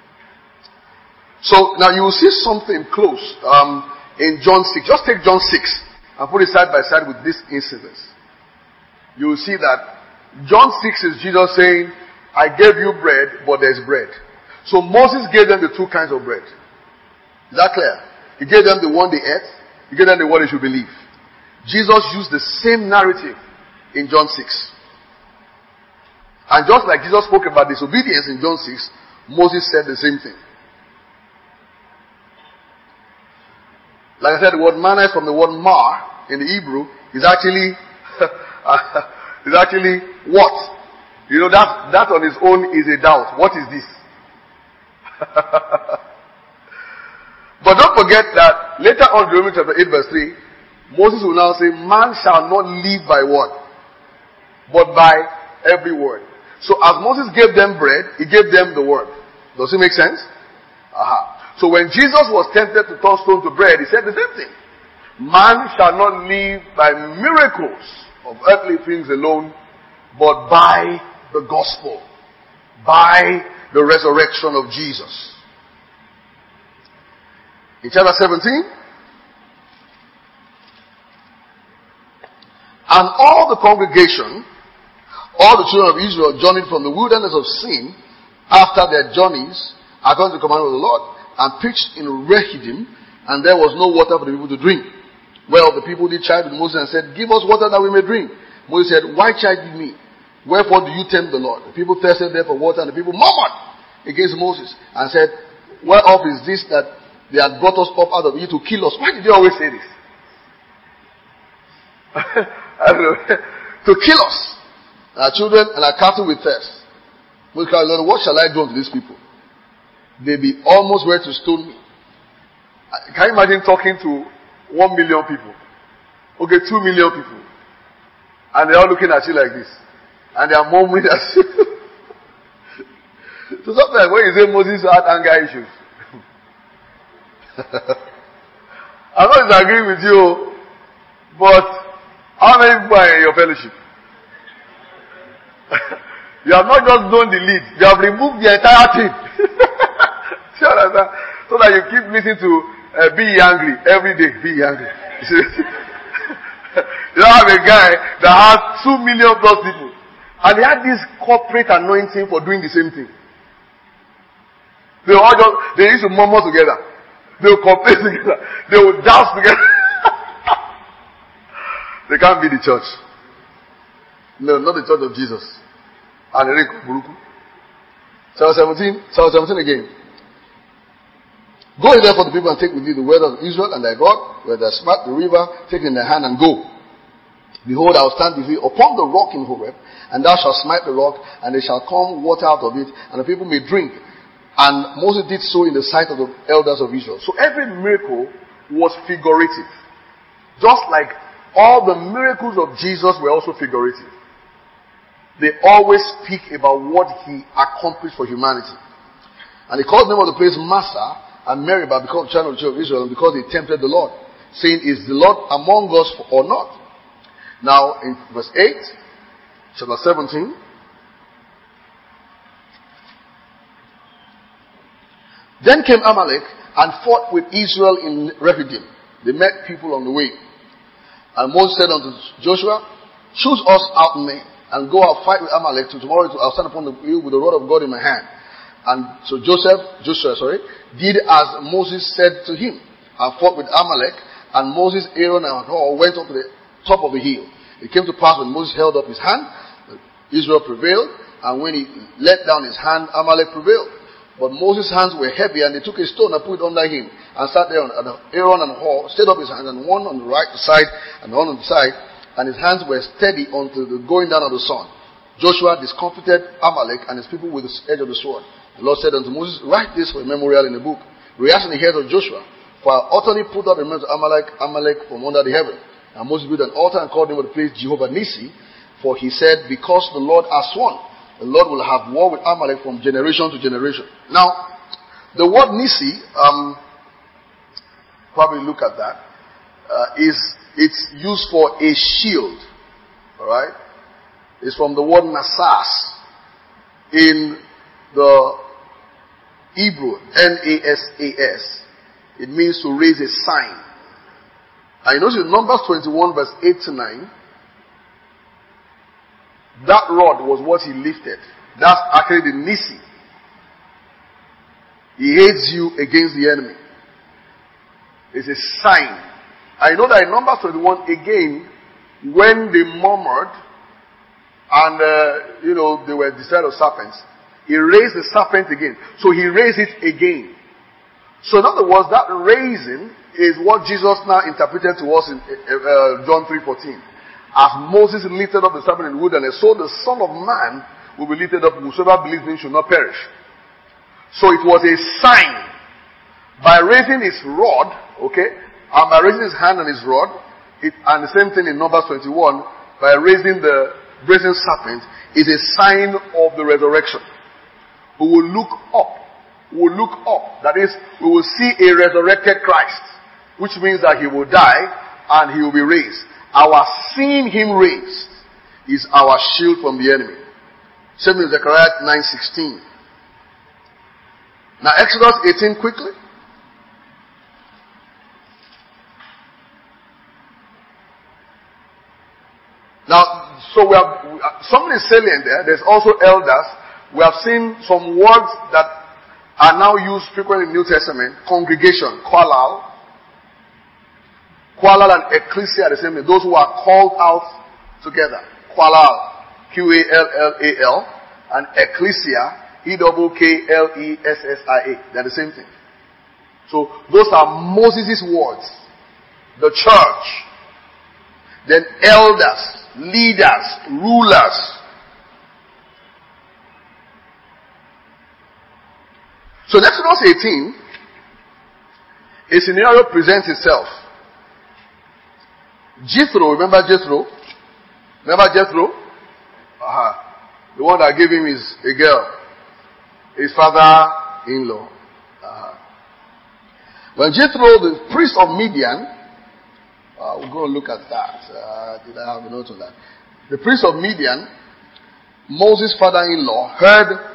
So now you will see something close in John 6. Just take John 6 and put it side by side with this incident. You will see that John 6 is Jesus saying, I gave you bread, but there's bread. So Moses gave them the two kinds of bread. Is that clear? He gave them the one they ate. He gave them the one they should believe. Jesus used the same narrative in John 6. And just like Jesus spoke about disobedience in John 6, Moses said the same thing. Like I said, the word manna is from the word mar in the Hebrew. Is actually what? You know, that on its own is a doubt. What is this? But don't forget that later on, Deuteronomy chapter 8 verse 3, Moses will now say, man shall not live by what? But by every word. So as Moses gave them bread, he gave them the word. Does it make sense? So when Jesus was tempted to turn stone to bread, he said the same thing. Man shall not live by miracles of earthly things alone, but by the gospel, by the resurrection of Jesus. In chapter 17, and all the congregation, all the children of Israel journeyed from the wilderness of Sin after their journeys, according to the commandment of the Lord, and pitched in Rephidim, and there was no water for the people to drink. Well, the people did chide with Moses and said, give us water that we may drink. Moses said, why chide you me? Wherefore do you tempt the Lord? The people thirsted there for water, and the people murmured against Moses and said, whereof is this that they had brought us up out of Egypt to kill us? Why did they always say this? I don't know. To kill us, our children and our cattle with thirst. Moses cried, Lord, what shall I do unto these people? They be almost ready to stone me. Can you imagine talking to 1 million people? Okay, 2 million people. And they're all looking at you like this. And they are murmuring at you. So sometimes when you say Moses had anger issues, I'm not disagreeing with you, but how many people are in your fellowship? You have not just done the lead, you have removed the entire team. So that you keep listening to be angry every day. Be angry. You don't have a guy that has 2 million plus people, and they had this corporate anointing for doing the same thing. They used to murmur together. They will complain together. They will dance together. They can't be the church. No, not the church of Jesus. And Psalm 17 again. Go therefore the people and take with you the word of Israel and thy God, where they smite the river, take it in their hand and go. Behold, I will stand with you upon the rock in Horeb, and thou shalt smite the rock, and there shall come water out of it, and the people may drink. And Moses did so in the sight of the elders of Israel. So every miracle was figurative. Just like all the miracles of Jesus were also figurative. They always speak about what he accomplished for humanity. And he called the name of the place Massa and Meribah because of the children of Israel, and because they tempted the Lord, saying, is the Lord among us or not? Now in verse 8, chapter 17, then came Amalek and fought with Israel in Rephidim. They met people on the way. And Moses said unto Joshua, choose us out men, and go out fight with Amalek till tomorrow. I'll stand upon the hill with the rod of God in my hand. And so Joshua did as Moses said to him, and fought with Amalek. And Moses, Aaron, and Hur went up to the top of the hill. It came to pass when Moses held up his hand, Israel prevailed, and when he let down his hand, Amalek prevailed. But Moses' hands were heavy, and they took a stone and put it under him, and sat there. And Aaron and Hur stayed up his hands, and one on the right side, and one on the side, and his hands were steady until the going down of the sun. Joshua discomfited Amalek and his people with the edge of the sword. The Lord said unto Moses, write this for a memorial in a book. Rehearse in the head of Joshua. For I utterly put out the remembrance of Amalek from under the heaven. And Moses built an altar and called the name of the place Jehovah Nissi. For he said, because the Lord has sworn, the Lord will have war with Amalek from generation to generation. Now, the word Nissi, probably look at that, it's used for a shield. Alright? It's from the word Nasas in the Hebrew, Nasas. It means to raise a sign. And you notice in Numbers 21 verse 8 to 9, that rod was what he lifted. That's actually the Nissi. He aids you against the enemy. It's a sign. I know that in Numbers 21 again, when they murmured and they were destroyed of serpents, he raised the serpent again. So he raised it again. So in other words, that raising is what Jesus now interpreted to us in John 3:14. As Moses lifted up the serpent in the wilderness, so the Son of Man will be lifted up. Whosoever believes in him should not perish. So it was a sign. By raising his rod, and by raising his hand and his rod, and the same thing in Numbers 21, by raising the brazen serpent, is a sign of the resurrection. We will look up. We will look up. That is, we will see a resurrected Christ, which means that he will die and he will be raised. Our seeing him raised is our shield from the enemy. Same in Zechariah 9:16. Now Exodus 18 quickly. Now, so we have something is salient there. There's also elders. We have seen some words that are now used frequently in the New Testament. Congregation, qualal. Qualal and ecclesia are the same thing. Those who are called out together. Qualal, Q-A-L-L-A-L. And ecclesia, E-K-K-L-E-S-S-I-A. They're the same thing. So those are Moses' words. The church. Then elders, leaders, rulers. So in Exodus 18, a scenario presents itself. Jethro, remember Jethro? Remember Jethro? The one that gave him is a girl. His father-in-law. When Jethro, the priest of Midian, we'll go and look at that. Did I have a note on that? The priest of Midian, Moses' father-in-law, heard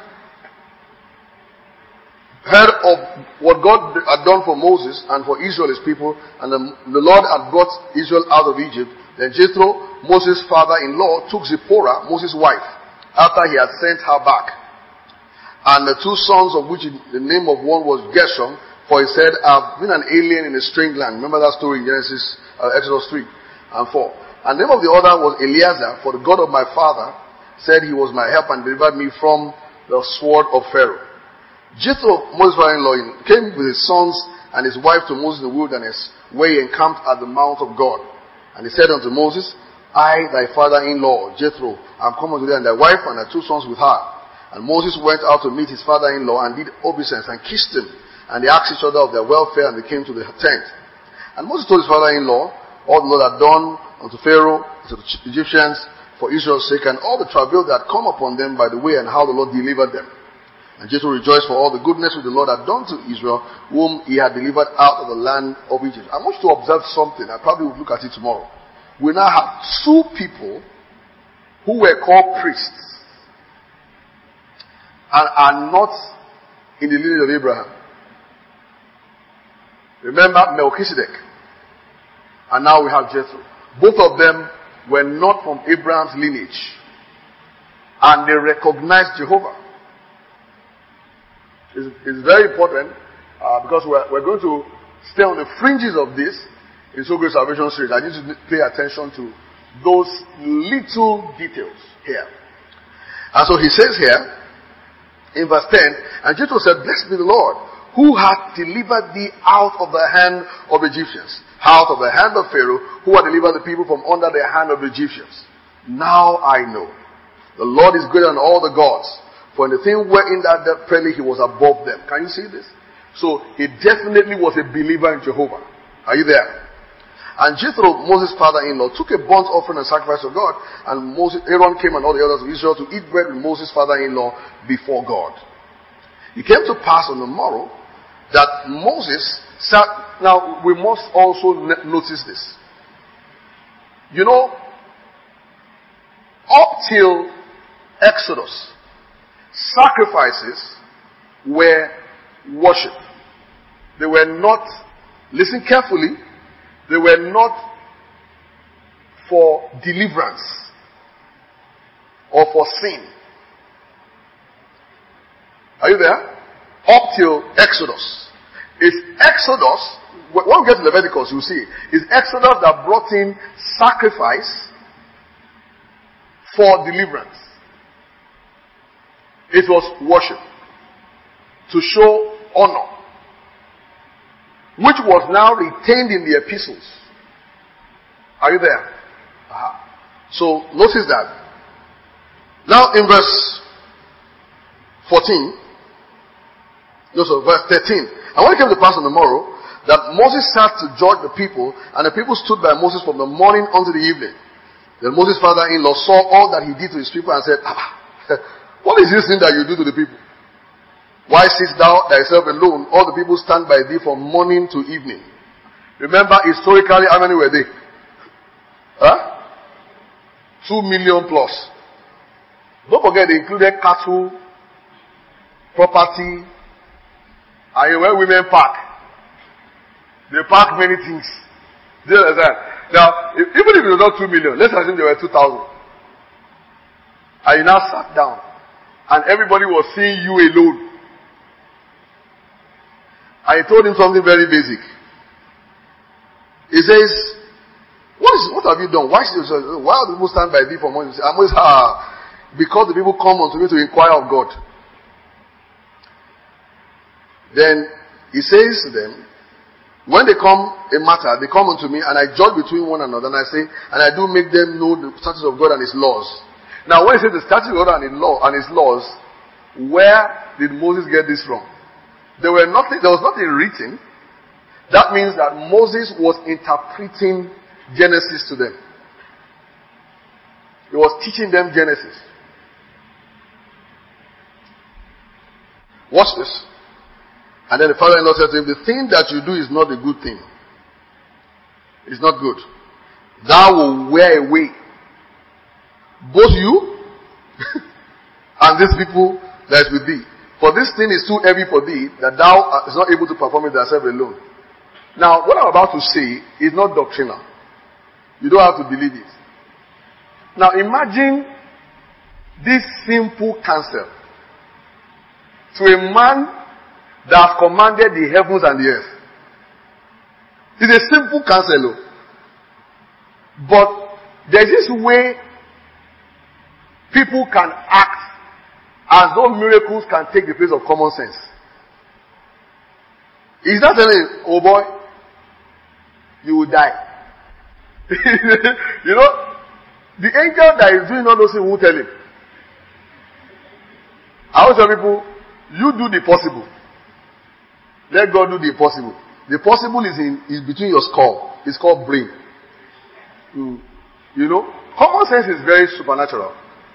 of what God had done for Moses and for Israel, his people, and the Lord had brought Israel out of Egypt. Then Jethro, Moses' father-in-law, took Zipporah, Moses' wife, after he had sent her back. And the two sons of which the name of one was Gershom, for he said, I've been an alien in a strange land. Remember that story in Exodus 3 and 4. And the name of the other was Eleazar, for the God of my father said he was my help and delivered me from the sword of Pharaoh. Jethro, Moses' father-in-law, came with his sons and his wife to Moses in the wilderness, where he encamped at the mount of God. And he said unto Moses, I, thy father-in-law, Jethro, am come unto thee, and thy wife and thy two sons with her. And Moses went out to meet his father-in-law and did obeisance and kissed him. And they asked each other of their welfare, and they came to the tent. And Moses told his father-in-law all the Lord had done unto Pharaoh, to the Egyptians, for Israel's sake, and all the travail that had come upon them by the way, and how the Lord delivered them. And Jethro rejoiced for all the goodness which the Lord had done to Israel, whom he had delivered out of the land of Egypt. I want you to observe something. I probably will look at it tomorrow. We now have two people who were called priests and are not in the lineage of Abraham. Remember Melchizedek. And now we have Jethro. Both of them were not from Abraham's lineage. And they recognized Jehovah. It's very important because we're going to stay on the fringes of this in So Great Salvation series. I need to pay attention to those little details here. And so he says here in verse 10, and Jethro said, blessed be the Lord, who hath delivered thee out of the hand of Egyptians, out of the hand of Pharaoh, who had delivered the people from under the hand of the Egyptians. Now I know The Lord is greater than all the gods. For in the thing wherein that prayer he was above them. Can you see this? So he definitely was a believer in Jehovah. Are you there? And Jethro, Moses' father-in-law, took a burnt offering and sacrifice to God. And Aaron came and all the elders of Israel to eat bread with Moses' father-in-law before God. It came to pass on the morrow that Moses sat. Now we must also notice this. You know, up till Exodus, sacrifices were worship. They were not, listen carefully, they were not for deliverance or for sin. Are you there? Up till Exodus. It's Exodus, when we get to Leviticus, you'll see, it's Exodus that brought in sacrifice for deliverance. It was worship to show honor, which was now retained in the epistles. Are you there? So notice that. Now in verse 14, verse 13. And when it came to pass on the morrow, that Moses sat to judge the people, and the people stood by Moses from the morning unto the evening. Then Moses' father-in-law saw all that he did to his people and said, what is this thing that you do to the people? Why sitst thou thyself alone? All the people stand by thee from morning to evening. Remember, historically, how many were they? 2 million plus. Don't forget, they included cattle, property, and where women park. They park many things. Do you understand? Now, even if it was not 2 million, let's assume there were 2,000. And you now sat down, and everybody was seeing you alone. I told him something very basic. He says, what have you done? Why do the people stand by thee for money? Because the people come unto me to inquire of God. Then he says to them, when they come a matter, they come unto me, and I judge between one another, and I say, and I do make them know the statutes of God and His laws. Now, when he says the statutes of God and His laws, where did Moses get this from? There was nothing written. That means that Moses was interpreting Genesis to them. He was teaching them Genesis. Watch this. And then the father-in-law said to him, the thing that you do is not a good thing. It's not good. Thou will wear away both you and these people that is with thee. For this thing is too heavy for thee, that thou is not able to perform it thyself alone. Now, what I'm about to say is not doctrinal. You don't have to believe it. Now, imagine this simple counsel to a man that has commanded the heavens and the earth. It's a simple counsel. But there's this way people can act as though miracles can take the place of common sense. He's not telling him, oh boy, you will die. You know, the angel that is doing all those things will tell him. I always tell people, you do the possible. Let God do the impossible. The possible is between your skull. It's called brain. You know, common sense is very supernatural.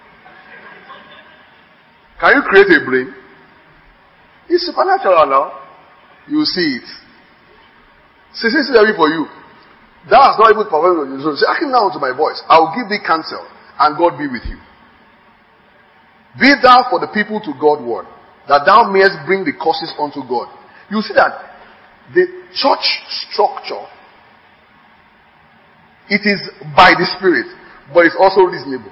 Can you create a brain? It's supernatural now. You see it. Say, this is heavy for you. Thou hast not able to perform it. Say, hearken now unto my voice. I will give thee counsel, and God be with you. Be thou for the people to God word, that thou mayest bring the causes unto God. You see that the church structure, it is by the Spirit, but it's also reasonable.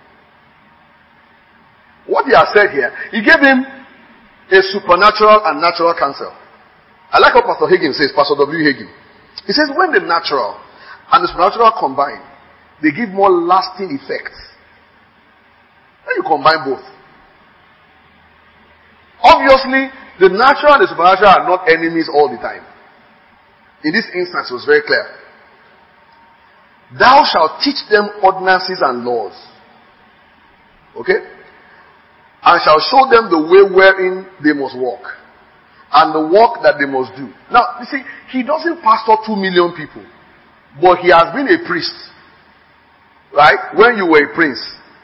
What he has said here, he gave him a supernatural and natural counsel. I like what Pastor Hagin says, Pastor W. Hagin. He says, when the natural and the supernatural combine, they give more lasting effects. When you combine both. Obviously, the natural and the supernatural are not enemies all the time. In this instance, it was very clear. Thou shalt teach them ordinances and laws. Okay? And shall show them the way wherein they must walk, and the work that they must do. Now, you see, he doesn't pastor 2 million people, but he has been a priest. Right? When you were a prince.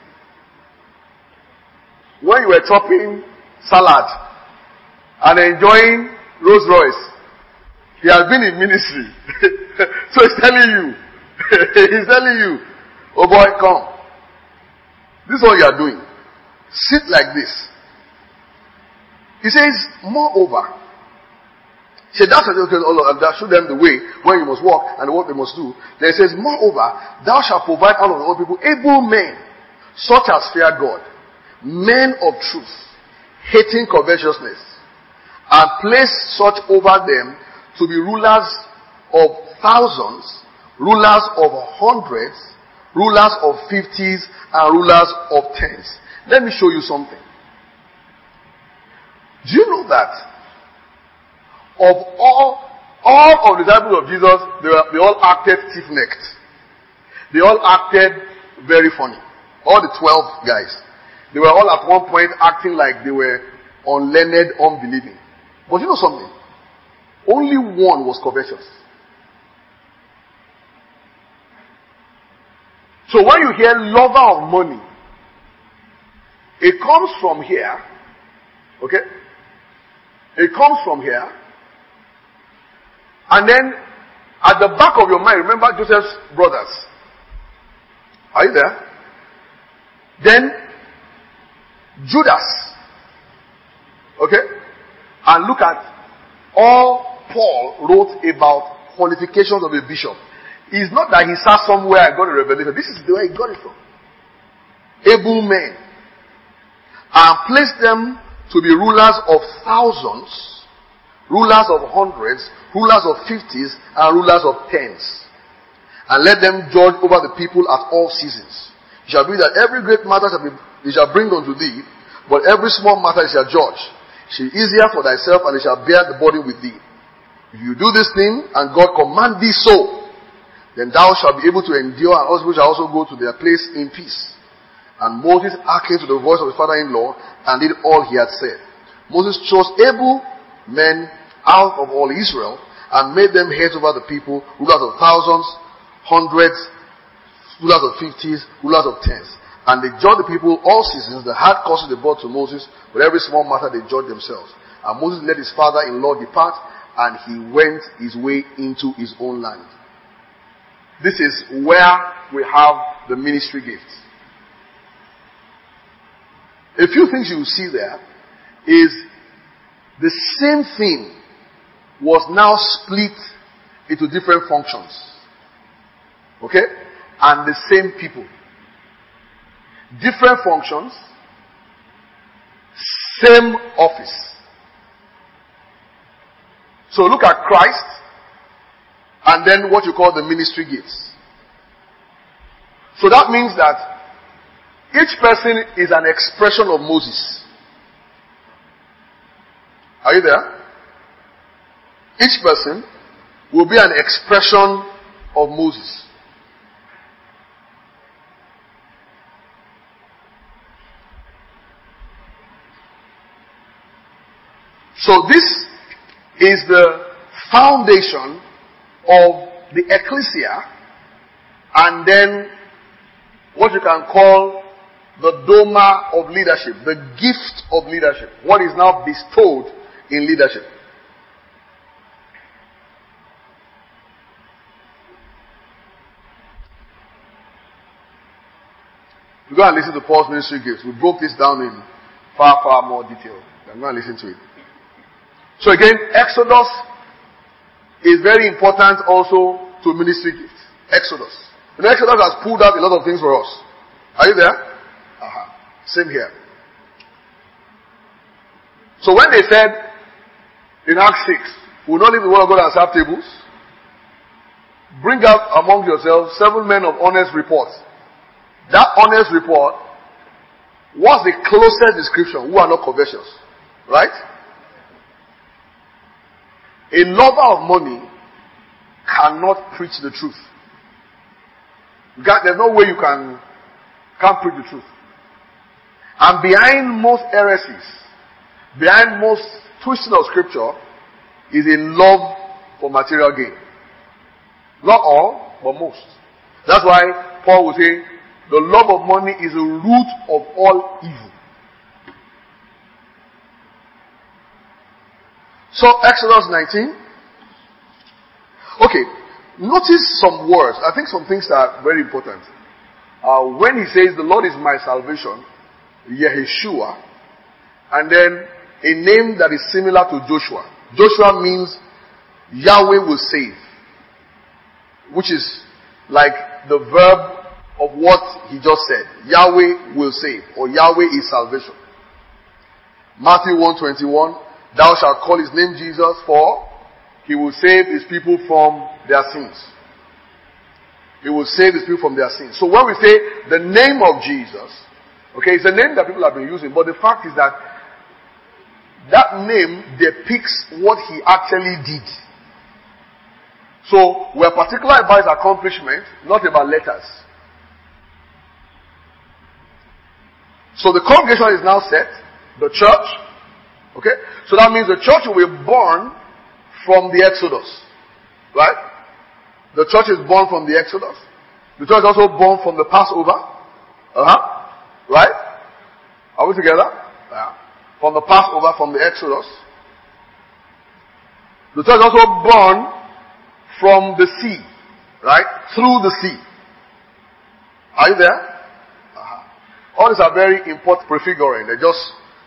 When you were chopping salad and enjoying Rolls Royce, he has been in ministry. So he's telling you, oh boy, come. This is what you are doing. Sit like this. He says, moreover, he said, thou shalt show them the way where you must walk and what they must do. Then he says, moreover, thou shalt provide out of the old people able men, such as fear God, men of truth, hating covetousness, and place such over them to be rulers of thousands, rulers of hundreds, rulers of 50s, and rulers of 10s. Let me show you something. Do you know that of all of the disciples of Jesus, they all acted stiff-necked. They all acted very funny. All the 12 guys. They were all at one point acting like they were unlearned, unbelieving. But you know something? Only one was covetous. So when you hear lover of money, it comes from here. Okay? It comes from here. And then, at the back of your mind, remember Joseph's brothers. Are you there? Then, Judas. Okay? And look at all Paul wrote about qualifications of a bishop. It's not that he sat somewhere and got a revelation. This is the way he got it from. Able men. And placed them to be rulers of thousands, rulers of hundreds, rulers of 50s, and rulers of 10s. And let them judge over the people at all seasons. It shall be that every great matter they shall bring unto thee, but every small matter they shall judge. It shall be easier for thyself, and they shall bear the burden with thee. If you do this thing, and God command thee so, then thou shalt be able to endure, and also shall also go to their place in peace. And Moses hearkened to the voice of his father-in-law, and did all he had said. Moses chose able men out of all Israel, and made them heads over the people, rulers of thousands, hundreds, rulers of 50s, rulers of 10s. And they judged the people all seasons. The hard causes they brought to Moses, but every small matter they judged themselves. And Moses let his father-in-law depart, and he went his way into his own land. This is where we have the ministry gifts. A few things you will see there is the same thing was now split into different functions. Okay? And the same people. Different functions, same office. So look at Christ, and then what you call the ministry gifts. So that means that each person is an expression of Moses. Are you there? Each person will be an expression of Moses. So this is the foundation of the ecclesia, and then what you can call the doma of leadership, the gift of leadership, what is now bestowed in leadership. You go and listen to Paul's ministry gifts. We broke this down in far, far more detail. I'm going to listen to it. So again, Exodus is very important also to ministry gifts. Exodus. And Exodus has pulled out a lot of things for us. Are you there? Same here. So when they said in Acts 6, we will not leave the word of God and serve tables, bring out among yourselves 7 men of honest report. That honest report was the closest description, who are not covetous. Right? A lover of money cannot preach the truth. There's no way you can't preach the truth. And behind most heresies, behind most twisting of scripture, is a love for material gain. Not all, but most. That's why Paul will say, the love of money is the root of all evil. So, Exodus 19. Okay, notice some words. I think some things are very important. When he says, the Lord is my salvation, Yeshua, and then a name that is similar to Joshua. Joshua means Yahweh will save, which is like the verb of what he just said. Yahweh will save, or Yahweh is salvation. Matthew 1:21, thou shalt call his name Jesus, for he will save his people from their sins. He will save his people from their sins. So when we say the name of Jesus, okay, it's a name that people have been using, but the fact is that that name depicts what he actually did. So we're particular about his accomplishment, not about letters. So the congregation is now set, the church, okay? So that means the church will be born from the Exodus, right? The church is born from the Exodus. The church is also born from the Passover. Right? Are we together? Yeah. From the Passover, from the Exodus. The church is also born from the sea. Right? Through the sea. Are you there? All these are very important prefiguring. They're just,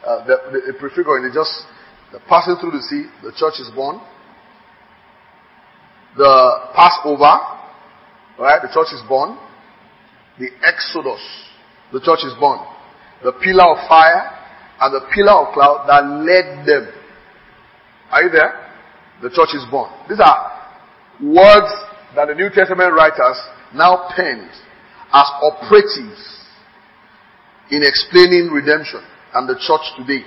they're passing through the sea. The church is born. The Passover, right? The church is born. The Exodus, the church is born. The pillar of fire and the pillar of cloud that led them. Are you there? The church is born. These are words that the New Testament writers now penned as operatives in explaining redemption and the church today.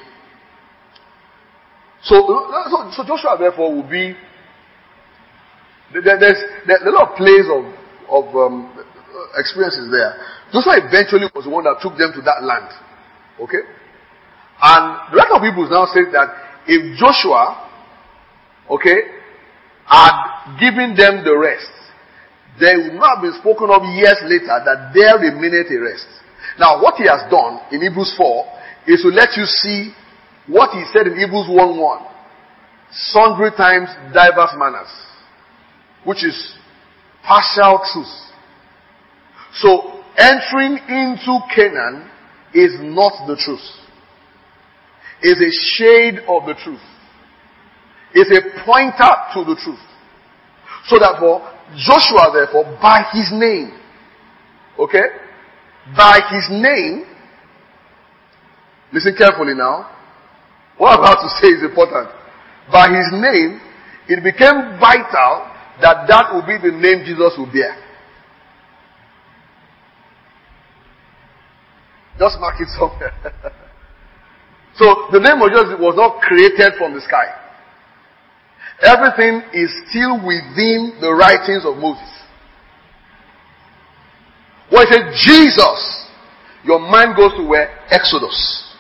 So Joshua therefore will be. There's a lot of plays of experiences there. Joshua eventually was the one that took them to that land. Okay? And the rest of Hebrews now says that if Joshua, okay, had given them the rest, there would not have been spoken of years later that there remaineth a rest. Now, what he has done in Hebrews 4 is to let you see what he said in Hebrews 1:1. Sundry times, diverse manners. Which is partial truth. So, entering into Canaan is not the truth. It's a shade of the truth. It's a pointer to the truth. So therefore, Joshua therefore, by his name, okay? By his name, listen carefully now. What I'm about to say is important. By his name, it became vital that will be the name Jesus will bear. Just mark it somewhere. So the name of Jesus was not created from the sky. Everything is still within the writings of Moses. When you say Jesus, your mind goes to where? Exodus.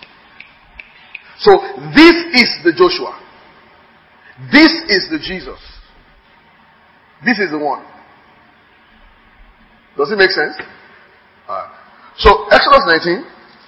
So this is the Joshua. This is the Jesus. This is the one. Does it make sense? So, Exodus 19.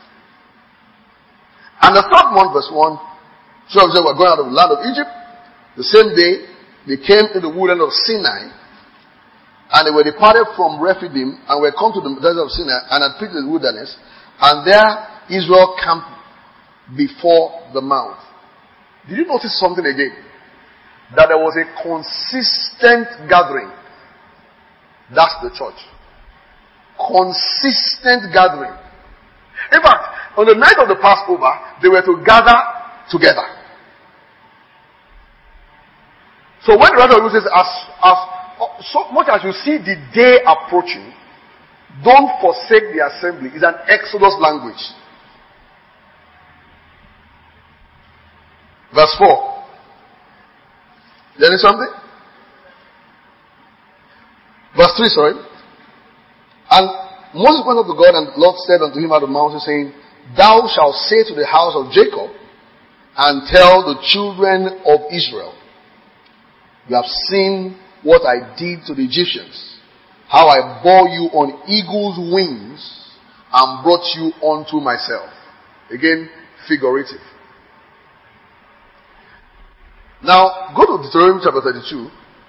And the third month, verse 1. So they were going out of the land of Egypt. The same day, they came to the wilderness of Sinai. And they were departed from Rephidim and were come to the desert of Sinai and had picked the wilderness. And there Israel camped before the mount. Did you notice something again? That there was a consistent gathering. That's the church. Consistent gathering. In fact, on the night of the Passover, they were to gather together. So when the writer says, so much as you see the day approaching, don't forsake the assembly, is an Exodus language. Verse 4. There is something? Verse 3, sorry. And Moses went up to God, and the Lord said unto him out of the mountain, saying, thou shalt say to the house of Jacob, and tell the children of Israel, you have seen what I did to the Egyptians, how I bore you on eagle's wings and brought you unto myself. Again, figurative. Now, go to Deuteronomy chapter 32,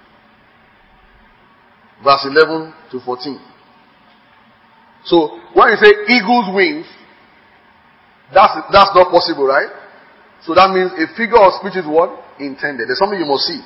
verse 11 to 14. So, when you say eagle's wings, that's not possible, right? So that means a figure of speech is what? Intended. There's something you must see.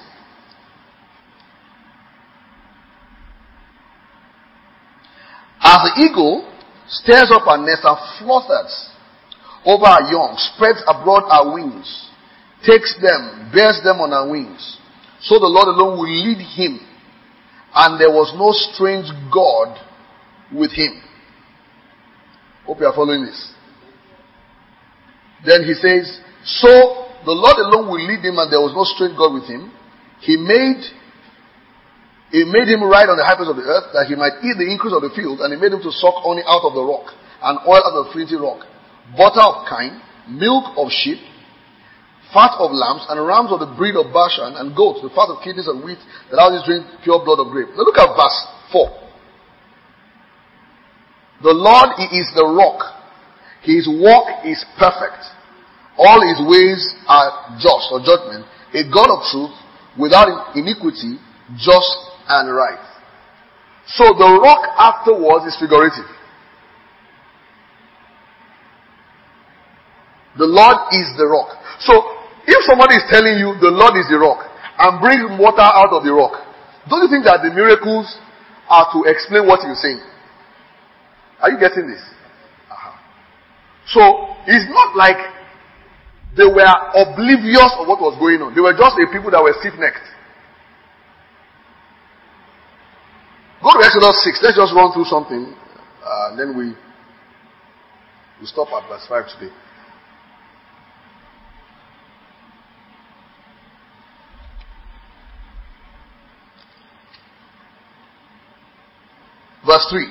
As the eagle stirs up her nest and flutters over her young, spreads abroad her wings, takes them, bears them on her wings, so the Lord alone will lead him, and there was no strange God with him. Hope you are following this. Then he says, so the Lord alone will lead him, and there was no strange God with him. He made him ride on the high place of the earth, that he might eat the increase of the field, and he made him to suck honey out of the rock, and oil out of the flinty rock, butter of kine, milk of sheep, fat of lambs, and rams of the breed of Bashan, and goats, the fat of kidneys and wheat, that thou didst drink pure blood of grape. Now look at verse 4. The Lord, he is the rock. His walk is perfect. All his ways are just, or judgment. A God of truth, without iniquity, just and right. So the rock afterwards is figurative. The Lord is the rock. So if somebody is telling you the Lord is the rock and brings water out of the rock, don't you think that the miracles are to explain what you're saying? Are you getting this? So it's not like they were oblivious of what was going on. They were just a people that were stiff-necked. Go to Exodus 6. Let's just run through something. Then we stop at verse 5 today. Verse 3.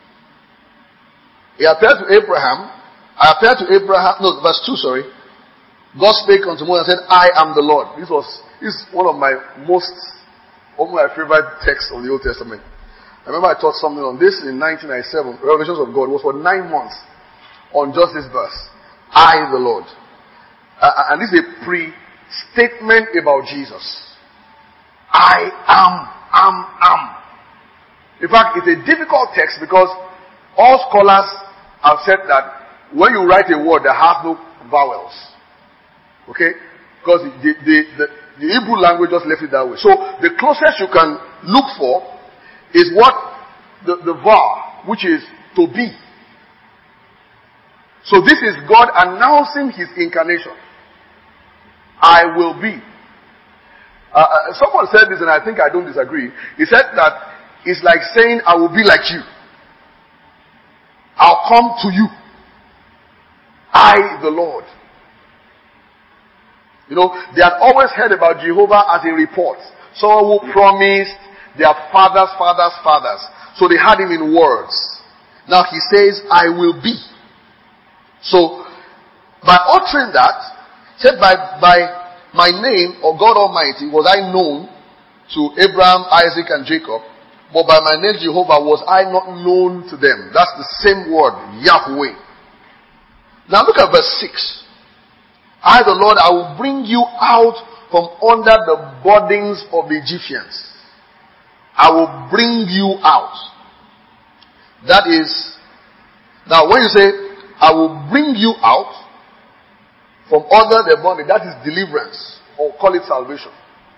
He appeared to Abraham. Verse 2, sorry. God spake unto Moses and said, I am the Lord. This is one of my favorite texts of the Old Testament. I remember I taught something on this in 1997. Revelations of God. It was for 9 months on just this verse. I, the Lord. And this is a pre-statement about Jesus. I am. In fact, it's a difficult text because all scholars have said that when you write a word that has no vowels, okay? Because the Hebrew language just left it that way. So the closest you can look for is what the var, which is to be. So this is God announcing his incarnation. I will be. Someone said this, and I think I don't disagree. He said that it's like saying, I will be like you. I'll come to you. I, the Lord. You know, they had always heard about Jehovah as a report. Someone who promised their fathers. So they had him in words. Now he says, I will be. So, by uttering that, said by my name, or God Almighty, was I known to Abraham, Isaac, and Jacob. But by my name, Jehovah, was I not known to them. That's the same word, Yahweh. Now look at verse 6. I, the Lord, I will bring you out from under the burdens of the Egyptians. I will bring you out. That is, now when you say, I will bring you out from under the bondage, that is deliverance, or call it salvation.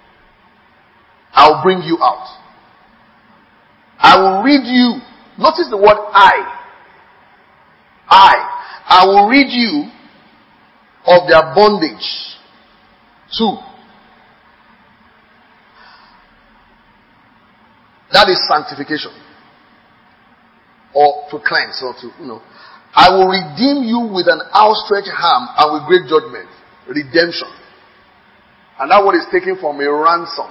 I will bring you out. I will rid you. Notice the word I. I will rid you of their bondage. 2. That is sanctification. Or to cleanse, or to, I will redeem you with an outstretched arm and with great judgment. Redemption. And that word is taken from a ransom.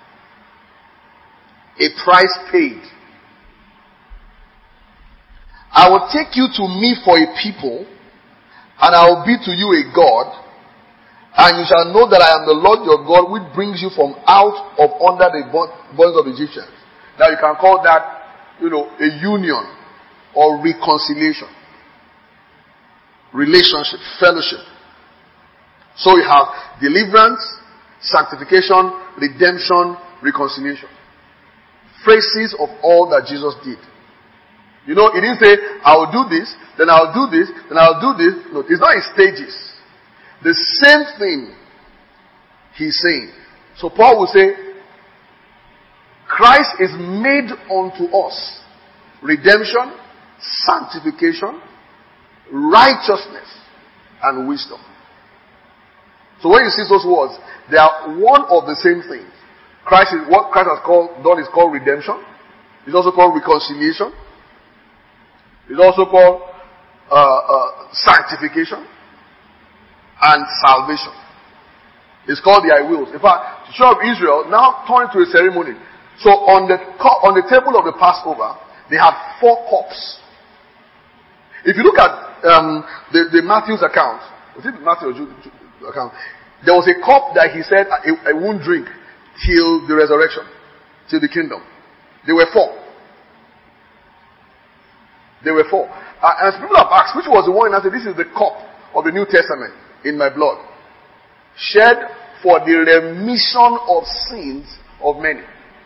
A price paid. I will take you to me for a people, and I will be to you a God, and you shall know that I am the Lord your God, which brings you from out of under the bonds of Egyptians. Now you can call that, a union or reconciliation, relationship, fellowship. So we have deliverance, sanctification, redemption, reconciliation. Phrases of all that Jesus did. He didn't say, I'll do this, then I'll do this, then I'll do this. No, it's not in stages. The same thing he's saying. So Paul will say, Christ is made unto us redemption, sanctification, righteousness, and wisdom. So when you see those words, they are one of the same thing. What Christ has done is called redemption. It's also called reconciliation. It's also called sanctification and salvation. It's called the I wills. In fact, the children of Israel now turned to a ceremony. So on the table of the Passover, they had 4 cups. If you look at the Matthew's account, was it Matthew's account? There was a cup that he said I won't drink till the resurrection, till the kingdom. There were 4. And people have asked, which was the one? And I said, this is the cup of the New Testament in my blood, shed for the remission of sins of many.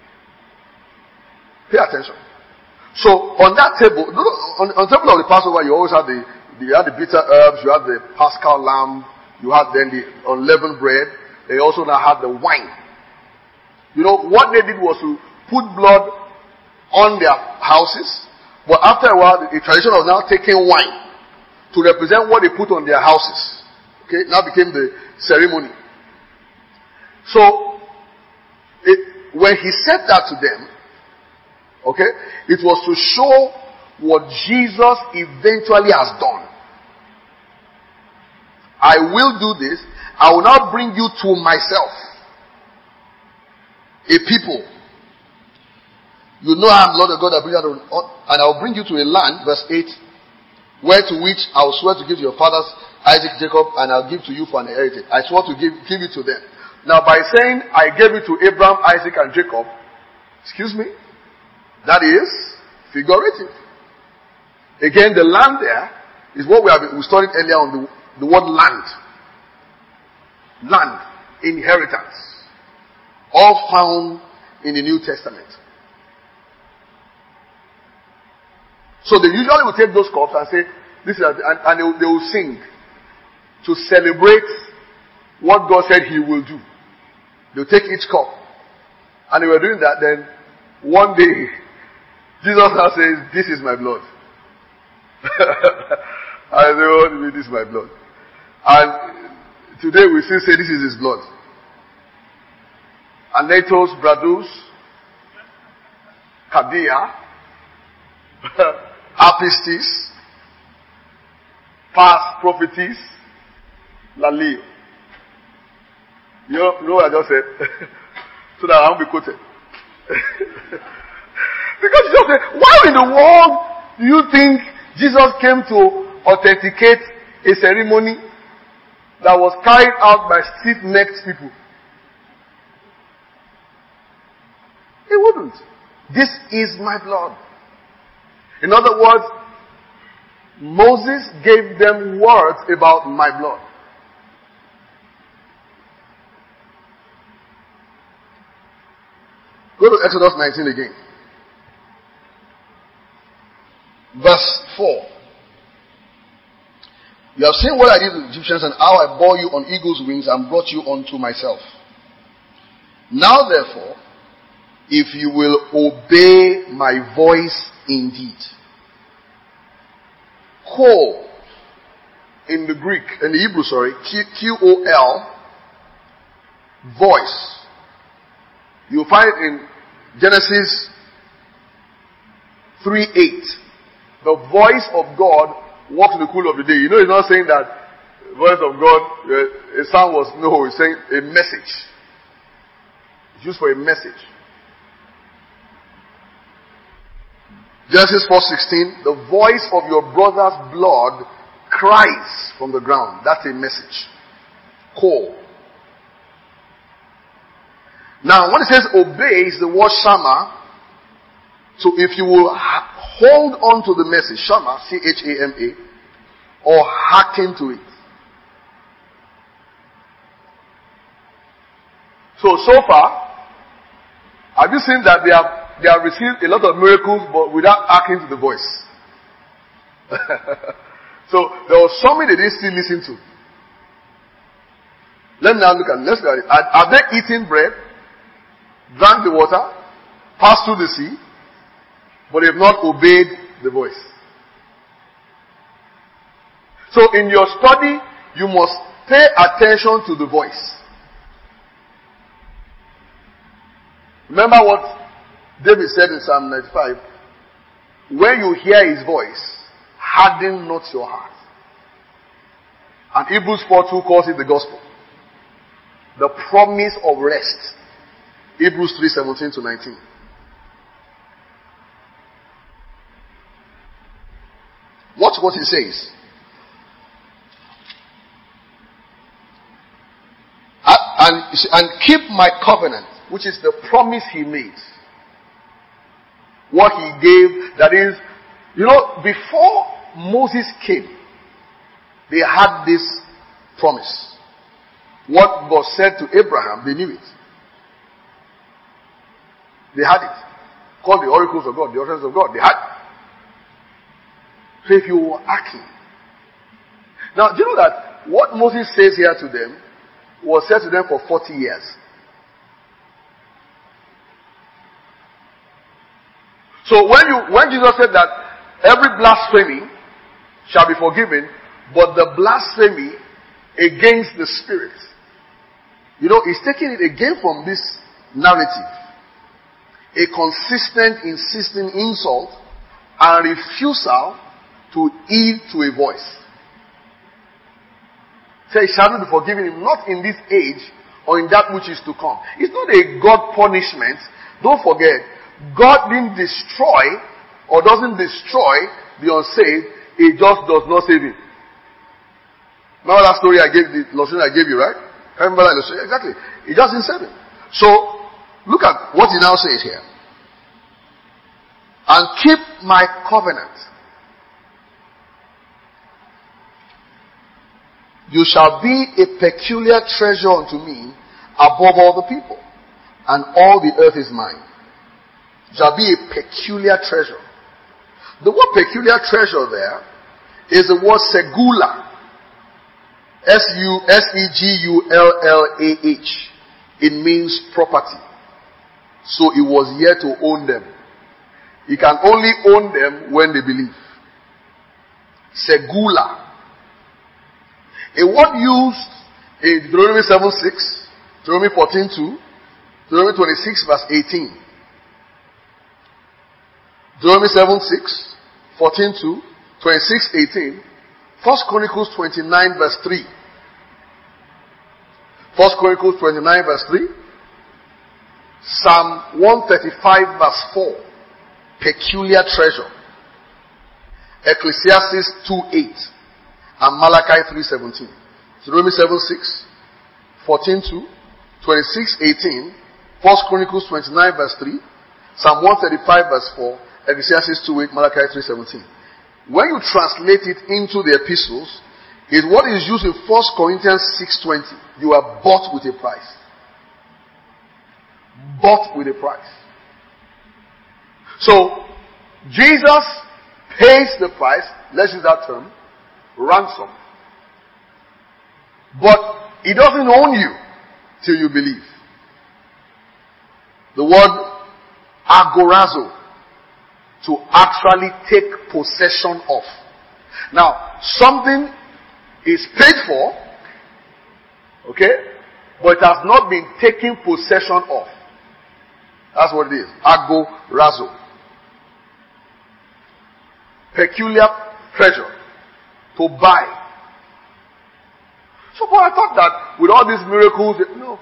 Pay attention. So on that table, on the table of the Passover, you always have you had the bitter herbs, you had the Paschal lamb, you had then the unleavened bread. They also now had the wine. What they did was to put blood on their houses, but after a while, the tradition of now taking wine to represent what they put on their houses. Okay, now became the ceremony. So, when he said that to them, okay, it was to show what Jesus eventually has done. I will do this. I will now bring you to myself. A people. You know I am Lord of God that brings you out, and I will bring you to a land, verse 8, where to which I will swear to give to your fathers, Isaac, Jacob, and I'll give to you for an heritage. I swore to give it to them. Now by saying I gave it to Abraham, Isaac, and Jacob, excuse me, that is figurative. Again, the land there is what we studied earlier on the word land. Land, inheritance. All found in the New Testament. So they usually will take those cups and say, this is, and they will sing to celebrate what God said He will do. They'll take each cup. And they were doing that, then one day, Jesus now says, this is my blood. I say, what do you mean, this is my blood? And today we still say this is His blood. Anatos, Bradus, Kadia, Apistis, Past Prophetis, Laleo. You know what I just said? So that I won't be quoted. Because you just said, why in the world do you think Jesus came to authenticate a ceremony that was carried out by stiff-necked people? He wouldn't. This is my blood. In other words, Moses gave them words about my blood. Go to Exodus 19 again. Verse 4. You have seen what I did to the Egyptians and how I bore you on eagle's wings and brought you unto myself. Now therefore, if you will obey my voice indeed. Kol, in the Greek, in the Hebrew, Q-O-L, voice. You'll find it in Genesis 3:8. The voice of God walks in the cool of the day. You know, he's not saying that the voice of God, a sound was, no, he's saying a message. It's used for a message. Genesis 4:16, the voice of your brother's blood cries from the ground. That's a message. Call. Now, when it says obey, is the word shama. So if you will hold on to the message, shama, C-H-A-M-A, or hearken to it. So far, have you seen that they have received a lot of miracles but without hearkening to the voice? So there was something they didn't still listen to. Let's look at it. Are they eating bread, drank the water, passed through the sea, but they have not obeyed the voice? So in your study, you must pay attention to the voice. Remember what David said in Psalm 95. When you hear his voice, harden not your heart. And Hebrews 4:2 calls it the gospel. The promise of rest. Hebrews 3:17-19. Watch what he says. And keep my covenant, which is the promise he made. What he gave, that is, before Moses came, they had this promise. What God said to Abraham, they knew it. They had it. Called the oracles of God, the utterances of God. They had it. So if you were acting. Now, do you know that what Moses says here to them was said to them for 40 years? So when Jesus said that every blasphemy shall be forgiven, but the blasphemy against the Spirit, he's taking it again from this narrative. A consistent, insisting insult and refusal to heed to a voice. Say, it shall not be forgiven him, not in this age or in that which is to come. It's not a God punishment. Don't forget, God didn't destroy or doesn't destroy the unsaved. He just does not save him. Remember that story I gave, the illustration I gave you, right? Remember that illustration? Exactly. He just didn't save him. So, look at what he now says here. And keep my covenant. You shall be a peculiar treasure unto me above all the people, and all the earth is mine. You shall be a peculiar treasure. The word peculiar treasure there is the word segula. S-E-G-U-L-L-A-H. It means property. So he was here to own them. He can only own them when they believe. Segula. A word used in Deuteronomy 7:6, Deuteronomy 14:2, Deuteronomy 26 verse 18. Deuteronomy 7:6, 14:2, 26:18, 1 Chronicles 29 verse 3. 1 Chronicles 29 verse 3. Psalm 135 verse 4. Peculiar treasure. Ecclesiastes 2:8. And Malachi 3:17. Deuteronomy 7:6, 14:2, 26:18, 1 Chronicles 29 verse 3, Psalm 135 verse 4, Ecclesiastes 2:8, Malachi 3:17. When you translate it into the epistles, is what is used in 1 Corinthians 6:20. You are bought with a price. Bought with a price. So, Jesus pays the price, let's use that term, ransom. But he doesn't own you till you believe. The word agorazo, to actually take possession of. Now, something is paid for, okay, but it has not been taken possession of. That's what it is. Agorazo. Peculiar treasure. To buy. So, but I thought that with all these miracles, no.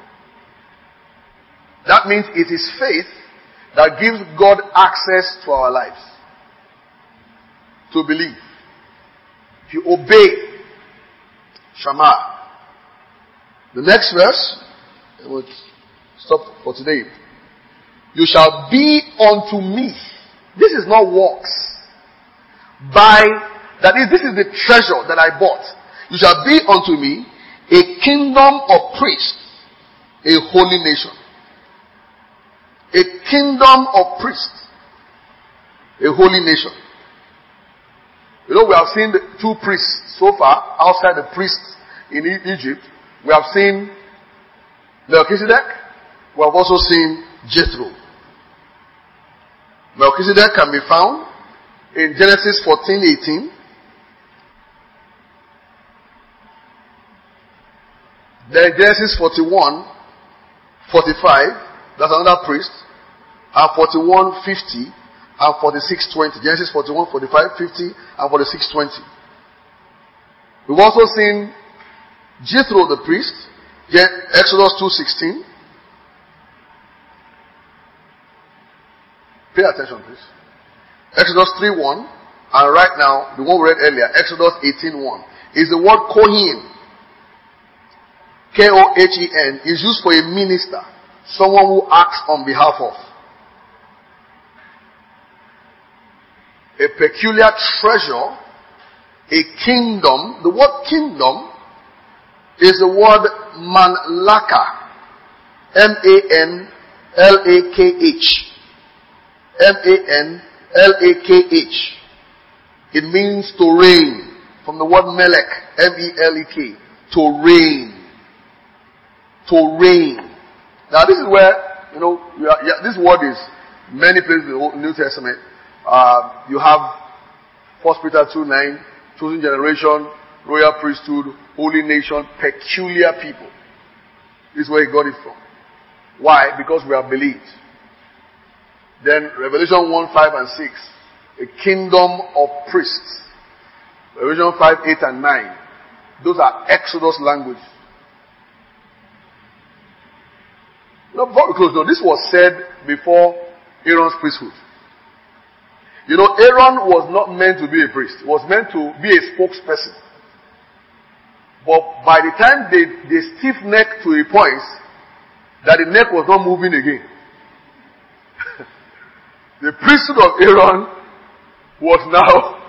That means it is faith that gives God access to our lives. To believe. If you obey, Shama. The next verse, we'll stop for today. You shall be unto me. This is not works. This is the treasure that I bought. You shall be unto me a kingdom of priests, a holy nation. A kingdom of priests, a holy nation. You know, we have seen the two priests so far outside the priests in Egypt. We have seen Melchizedek. We have also seen Jethro. Melchizedek can be found in Genesis 14:18. Then Genesis 41:45. That's another priest. And 41:50 and 46:20. Genesis 41:45:50 and 46:20. We've also seen Jethro the priest. Exodus 2:16. Pay attention, please. Exodus 3:1. And right now, the one we read earlier, Exodus 18:1, is the word Kohen. Kohen is used for a minister. Someone who acts on behalf of. A peculiar treasure, a kingdom. The word kingdom is the word manlakah. M-A-N-L-A-K-H. M-A-N-L-A-K-H. It means to reign. From the word melek. M-E-L-E-K. To reign. To reign. Now this is where, this word is many places in the New Testament. You have 1 Peter 2:9, chosen generation, royal priesthood, holy nation, peculiar people. This is where he got it from. Why? Because we have believed. Then Revelation 1:5 and 6, a kingdom of priests. Revelation 5:8 and 9. Those are Exodus language. Before we close, this was said before Aaron's priesthood. Aaron was not meant to be a priest. He was meant to be a spokesperson. But by the time they stiff-necked to a point that the neck was not moving again, the priesthood of Aaron was now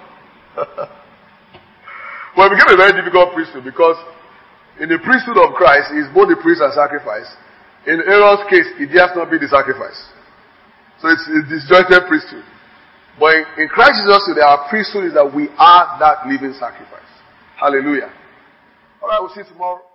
it became a very difficult priesthood, because in the priesthood of Christ, he is both the priest and sacrifice. In Aaron's case, it dares not be the sacrifice. So it's a disjointed priesthood. But in Christ Jesus, our priesthood is that we are that living sacrifice. Hallelujah. Alright, we'll see you tomorrow.